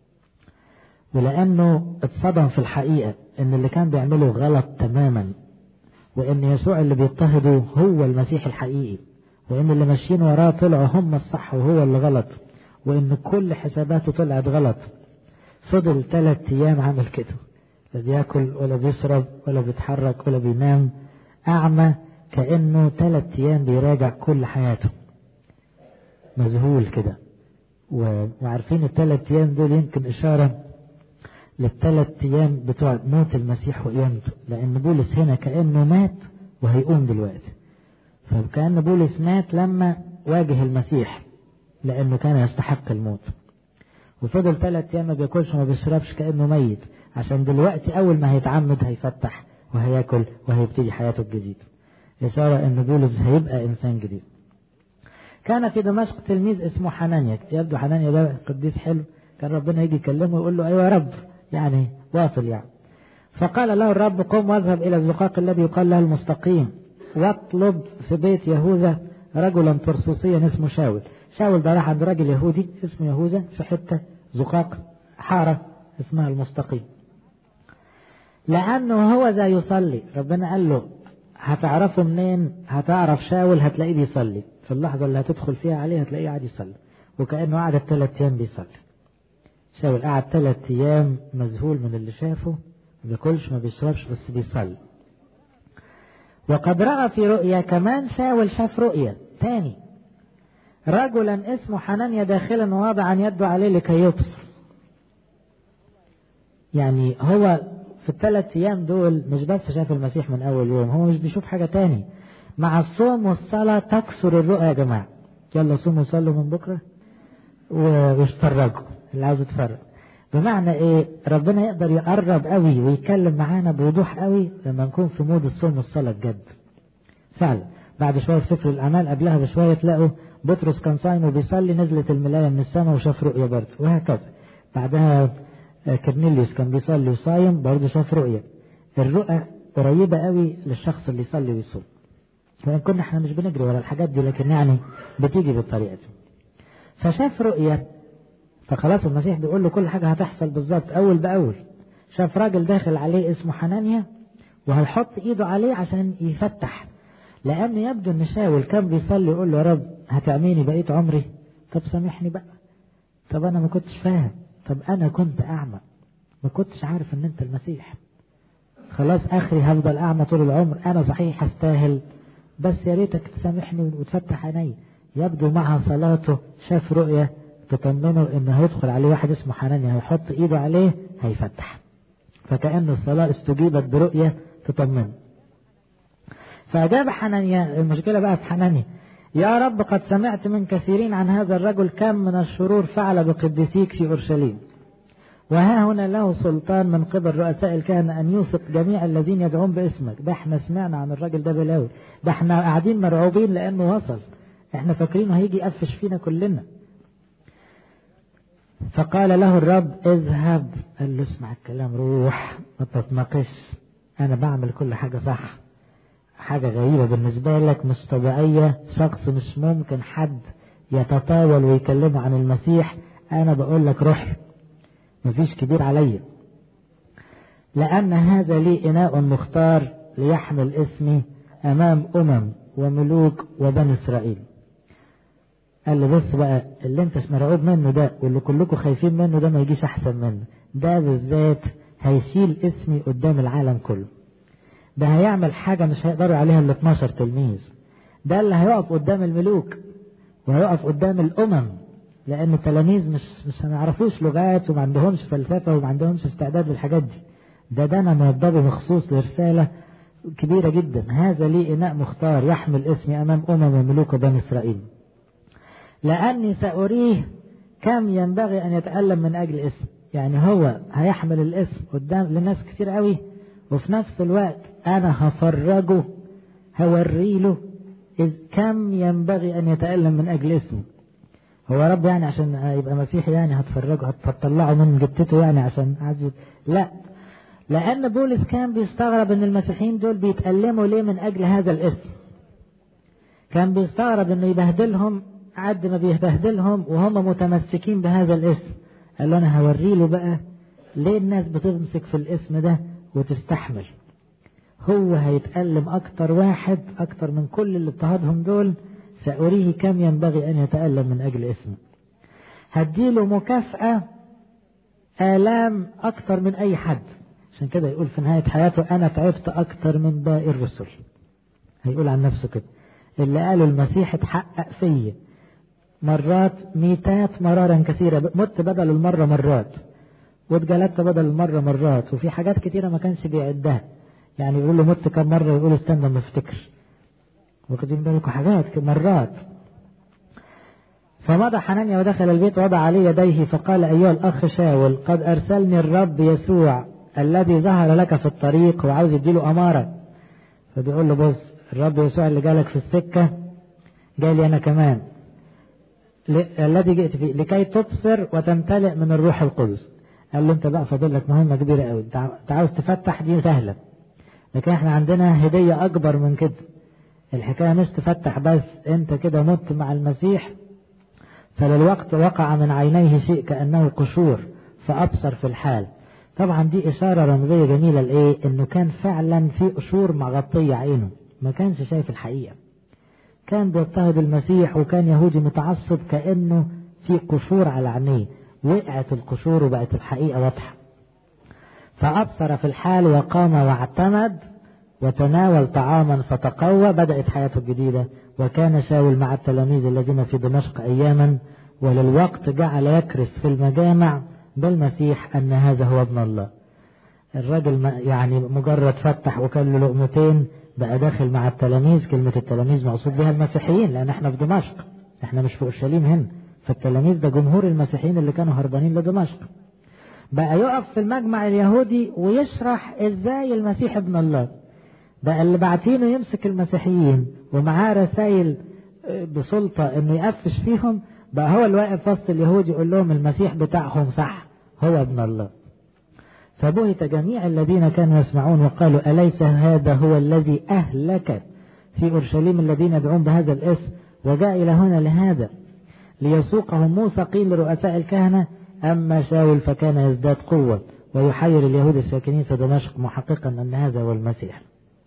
ولأنه اتصدم في الحقيقة ان اللي كان بيعمله غلط تماما، وان يسوع اللي بيضطهده هو المسيح الحقيقي، وان اللي ماشيين وراه طلعوا هم الصح وهو اللي غلط، وان كل حساباته طلعت غلط. فضل 3 أيام عامل كده، لا بياكل ولا بيشرب ولا بيتحرك ولا بينام، أعمى، كأنه 3 أيام بيراجع كل حياته، مذهول كده. وعارفين ال3 أيام دول يمكن إشارة لل3 أيام بتوع موت المسيح وقيامته، لأن بولس هنا كأنه مات وهيقوم دلوقتي. فكأن بولس مات لما واجه المسيح لأنه كان يستحق الموت، وفضل 3 أيام ما بياكلش وما بيشربش كأنه ميت، عشان دلوقتي أول ما هيتعمد هيفتح وهياكل وهيبتدي حياته الجديدة. إشارة أن بولس هيبقى إنسان جديد. كان في دمشق تلميذ اسمه حنانيا، يبدو حنانيا ده قديس حلو، كان ربنا يجي يكلمه ويقول له أيوة يا رب، يعني واصل يعني. فقال له الرب قم واذهب إلى الزقاق الذي يقال له المستقيم، واطلب في بيت يهوذا رجلا ترسوسيا اسمه شاول. شاول ده راح عند راجل يهودي اسمه يهوذا في حتة زقاق حارة اسمها المستقيم، لأنه هو ذا يصلي. ربنا قال له هتعرفه منين؟ هتعرف شاول هتلاقيه بيصلي، في اللحظة اللي هتدخل فيها عليه هتلاقيه قاعد يصلي. وكأنه قعد 3 أيام بيصلي. شاول قعد 3 أيام مذهول من اللي شافه، ما بياكلش ما بيشربش بس بيصلي. وقد رأى في رؤيا كمان، شاول شاف رؤيا تاني، رجلا اسمه حنانيا داخلا وواضعا يده عليه لكي يبصر. يعني هو في ال3 أيام دول مش بس شاف المسيح من أول يوم، هو مش بيشوف حاجة تاني. مع الصوم والصلاة تكسر الرؤيا يا جماعة. يلا صوموا وصلوا من بكرة واشترجوا اللي عاوز يتفرج. بمعنى ايه؟ ربنا يقدر يقرب قوي ويتكلم معانا بوضوح قوي لما نكون في مود الصوم والصلاة بجد فعلا. بعد شوية في سفر الأعمال قبلها بشوية تلاقوا بطرس كان صايم وبيصلي، نزلت الملاية من السماء وشاف رؤيا برضه، وهكذا. بعدها كرنيليوس كان بيصلي وصايم برضه شاف رؤيا. الرؤى قريبة قوي للشخص اللي يصلي ويصوم، وإن كنا احنا مش بنجري ورا الحاجات دي، لكن يعني بتيجي بالطريقة دي. فشاف رؤيا، فخلاص المسيح بيقول له كل حاجة هتحصل بالظبط أول بأول. شاف راجل داخل عليه اسمه حنانيا وهيحط ايده عليه عشان يفتح، لأن يبدو ان شاول كان بيصلي يقول له يا رب هتعميني بقيت عمري؟ طب سامحني بقى، طب انا ما كنتش فاهم، طب انا كنت اعمى ما كنتش عارف ان انت المسيح، خلاص اخري هفضل اعمى طول العمر، انا صحيح هستاهل بس يا ريتك تسامحني وتفتح عيني. يبدو مع صلاته شاف رؤيا تطمنه ان هيدخل عليه واحد اسمه حنانيا هيحط ايده عليه هيفتح، فكأن الصلاة استجيبت برؤية تطمنه. فأجاب حنانيا. المشكلة بقى في حنانيا، يا رب قد سمعت من كثيرين عن هذا الرجل كم من الشرور فعل بقديسيك في أورشليم، وها هنا له سلطان من قبل رؤساء الكهنة أن يوثق جميع الذين يدعون باسمك. ده احنا سمعنا عن الراجل ده بلاوي، ده احنا قاعدين مرعوبين لأنه وصل، احنا فاكرينه هيجي يقفش فينا كلنا. فقال له الرب اذهب. قال له اسمع الكلام، روح ما تتناقش، انا بعمل كل حاجة صح. حاجة غريبة بالنسبة لك مش طبيعية، شخص مش ممكن حد يتطاول ويكلمه عن المسيح، انا بقول لك روح، مفيش كبير عليا، لأن هذا لي إناء مختار ليحمل اسمي أمام وملوك وبني إسرائيل. قال له بص بقى، اللي انت مرعوب منه ده واللي كلكم خايفين منه ده ما يجيش أحسن منه، ده بالذات هيشيل اسمي قدام العالم كله، ده هيعمل حاجة مش هيقدروا عليها ال 12 تلميذ، ده اللي هيقف قدام الملوك وهيقف قدام الأمم، لأن التلاميذ مش هنعرفوش لغات وما عندهمش فلسفة وما عندهمش استعداد للحاجات دي، ده أنا موضبه مخصوص لرسالة كبيرة جدا. هذا لي إناء مختار يحمل اسمي أمام وملوك بني إسرائيل، لأني سأريه كم ينبغي أن يتألم من أجل اسم. يعني هو هيحمل الاسم قدام لناس كتير قوي، وفي نفس الوقت أنا هفرجه هوريله إذ كم ينبغي أن يتألم من أجل اسمه. هو رب يعني عشان يبقى مسيحي يعني هتفرجه هتطلعه من جتته يعني عشان عزيز؟ لا، لأن بولس كان بيستغرب أن المسيحيين دول بيتألموا ليه من أجل هذا الاسم، كان بيستغرب أنه يبهدلهم قعد ما بيبهدلهم وهم متمسكين بهذا الاسم. قال له أنا هوري له بقى ليه الناس بتمسك في الاسم ده وتستحمل. هو هيتألم أكتر واحد، أكتر من كل اللي اضطهدهم دول. سأريه كم ينبغي أن يتألم من أجل اسمه. هديله مكافأة آلام أكتر من أي حد. عشان كده يقول في نهاية حياته أنا تعبت أكتر من باقي الرسل. هيقول عن نفسه كده اللي قاله المسيح اتحقق فيه مرات ميتات مرارا كثيرة. مت بدل المرة مرات، واتجلدت بدل المرة مرات، وفي حاجات كتيرة ما كانش بيعدها. يعني يقول له مت كم مرة، يقول استنى ما افتكر. واخدين بالكم حاجات مرات. فمضى حنانيا ودخل البيت ووضع عليه يديه فقال أيها الأخ شاول قد أرسلني الرب يسوع الذي ظهر لك في الطريق، وعاوز يديله أمارة. فبيقول له بص الرب يسوع اللي جالك في السكة جالي أنا كمان، الذي جئت فيه لكي تبصر وتمتلئ من الروح القدس. قال له انت بقى فاضل لك مهمة كبيرة قوي، انت عاوز تفتح دي سهلة، لكن احنا عندنا هدية أكبر من كده. الحكاية مش تفتح بس، انت كده مت مع المسيح. فللوقت وقع من عينيه شيء كأنه قشور فأبصر في الحال. طبعا دي إشارة رمزية جميلة لإيه؟ إنه كان فعلا في قشور مغطية عينه، ما كانش شايف الحقيقة. كان بيضطهد المسيح وكان يهودي متعصب، كأنه في قشور على عينيه. وقعت القشور وبقت الحقيقة واضحة. فأبصر في الحال وقام واعتمد وتناول طعاما فتقوى. بدأت حياته الجديدة. وكان شاول مع التلاميذ الذين في دمشق أياما، وللوقت جعل يكرس في المجامع بالمسيح أن هذا هو ابن الله. الرجل يعني مجرد فتح وكان له لقمتين بقى داخل مع التلاميذ. كلمة التلاميذ مقصود بها المسيحيين، لأن احنا في دمشق، احنا مش في أورشليم هنا. فالتلاميذ ده جمهور المسيحيين اللي كانوا هربانين لدمشق. بقى يقف في المجمع اليهودي ويشرح ازاي المسيح ابن الله. بقى اللي بعتينه يمسك المسيحيين ومعاه رسائل بسلطة انه يقفش فيهم، بقى هو اللي واقف وسط اليهود يقول لهم المسيح بتاعهم صح، هو ابن الله. فبهت جميع الذين كانوا يسمعون وقالوا أليس هذا هو الذي أهلك في أورشليم الذين يدعون بهذا الاسم وجاء إلى هنا لهذا ليسوقهم موسى قيل لرؤساء الكهنة. أما شاول فكان يزداد قوة ويحير اليهود الساكنين في دمشق محققا أن هذا هو المسيح.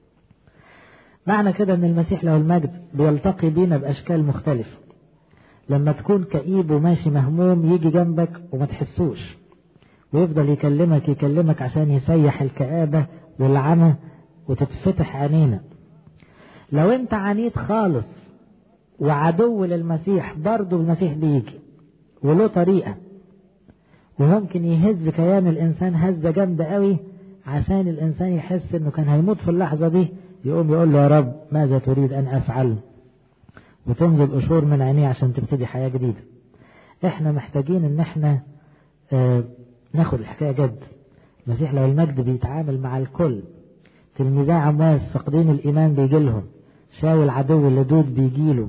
معنى كده أن المسيح له المجد بيلتقي بينا بأشكال مختلفة. لما تكون كئيب وماشي مهموم يجي جنبك وما تحسوش، ويفضل يكلمك عشان يسيح الكآبة والعمى وتتفتح عينينا. لو انت عنيد خالص وعدو للمسيح، برضو المسيح بيجي وله طريقة، وممكن يهز كيان الإنسان هزة جامدة قوي عشان الإنسان يحس إنه كان هيموت في اللحظة دي، يقوم يقول له يا رب ماذا تريد أن أفعل، وتنزل قشور من عينيه عشان تبتدي حياة جديدة. احنا محتاجين ان احنا ناخد الحكاية جد. المسيح له المجد بيتعامل مع الكل. تلميذي عمواس فقدين الإيمان بيجيلهم، شاول عدو اللدود بيجيله،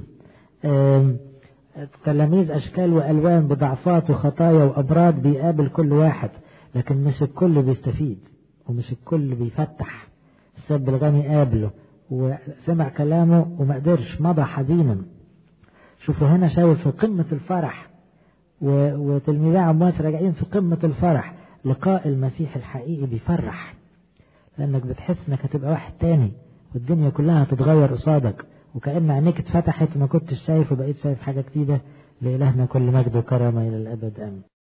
تلاميذ أشكال وألوان بضعفات وخطايا وأمراض بيقابل كل واحد، لكن مش الكل بيستفيد ومش الكل بيفتح. الشاب الغني قابله وسمع كلامه وما قدرش، مضى حزينا. شوفوا هنا شاول في قمة الفرح، وتلميذي عمواس راجعين في قمة الفرح. لقاء المسيح الحقيقي بيفرح، لأنك بتحس انك هتبقى واحد تاني والدنيا كلها هتتغير قصادك، وكأن عينيك اتفتحت وما كنتش شايف وبقيت شايف حاجة جديدة. لإلهنا كل مجد وكرامة إلى الأبد آمين.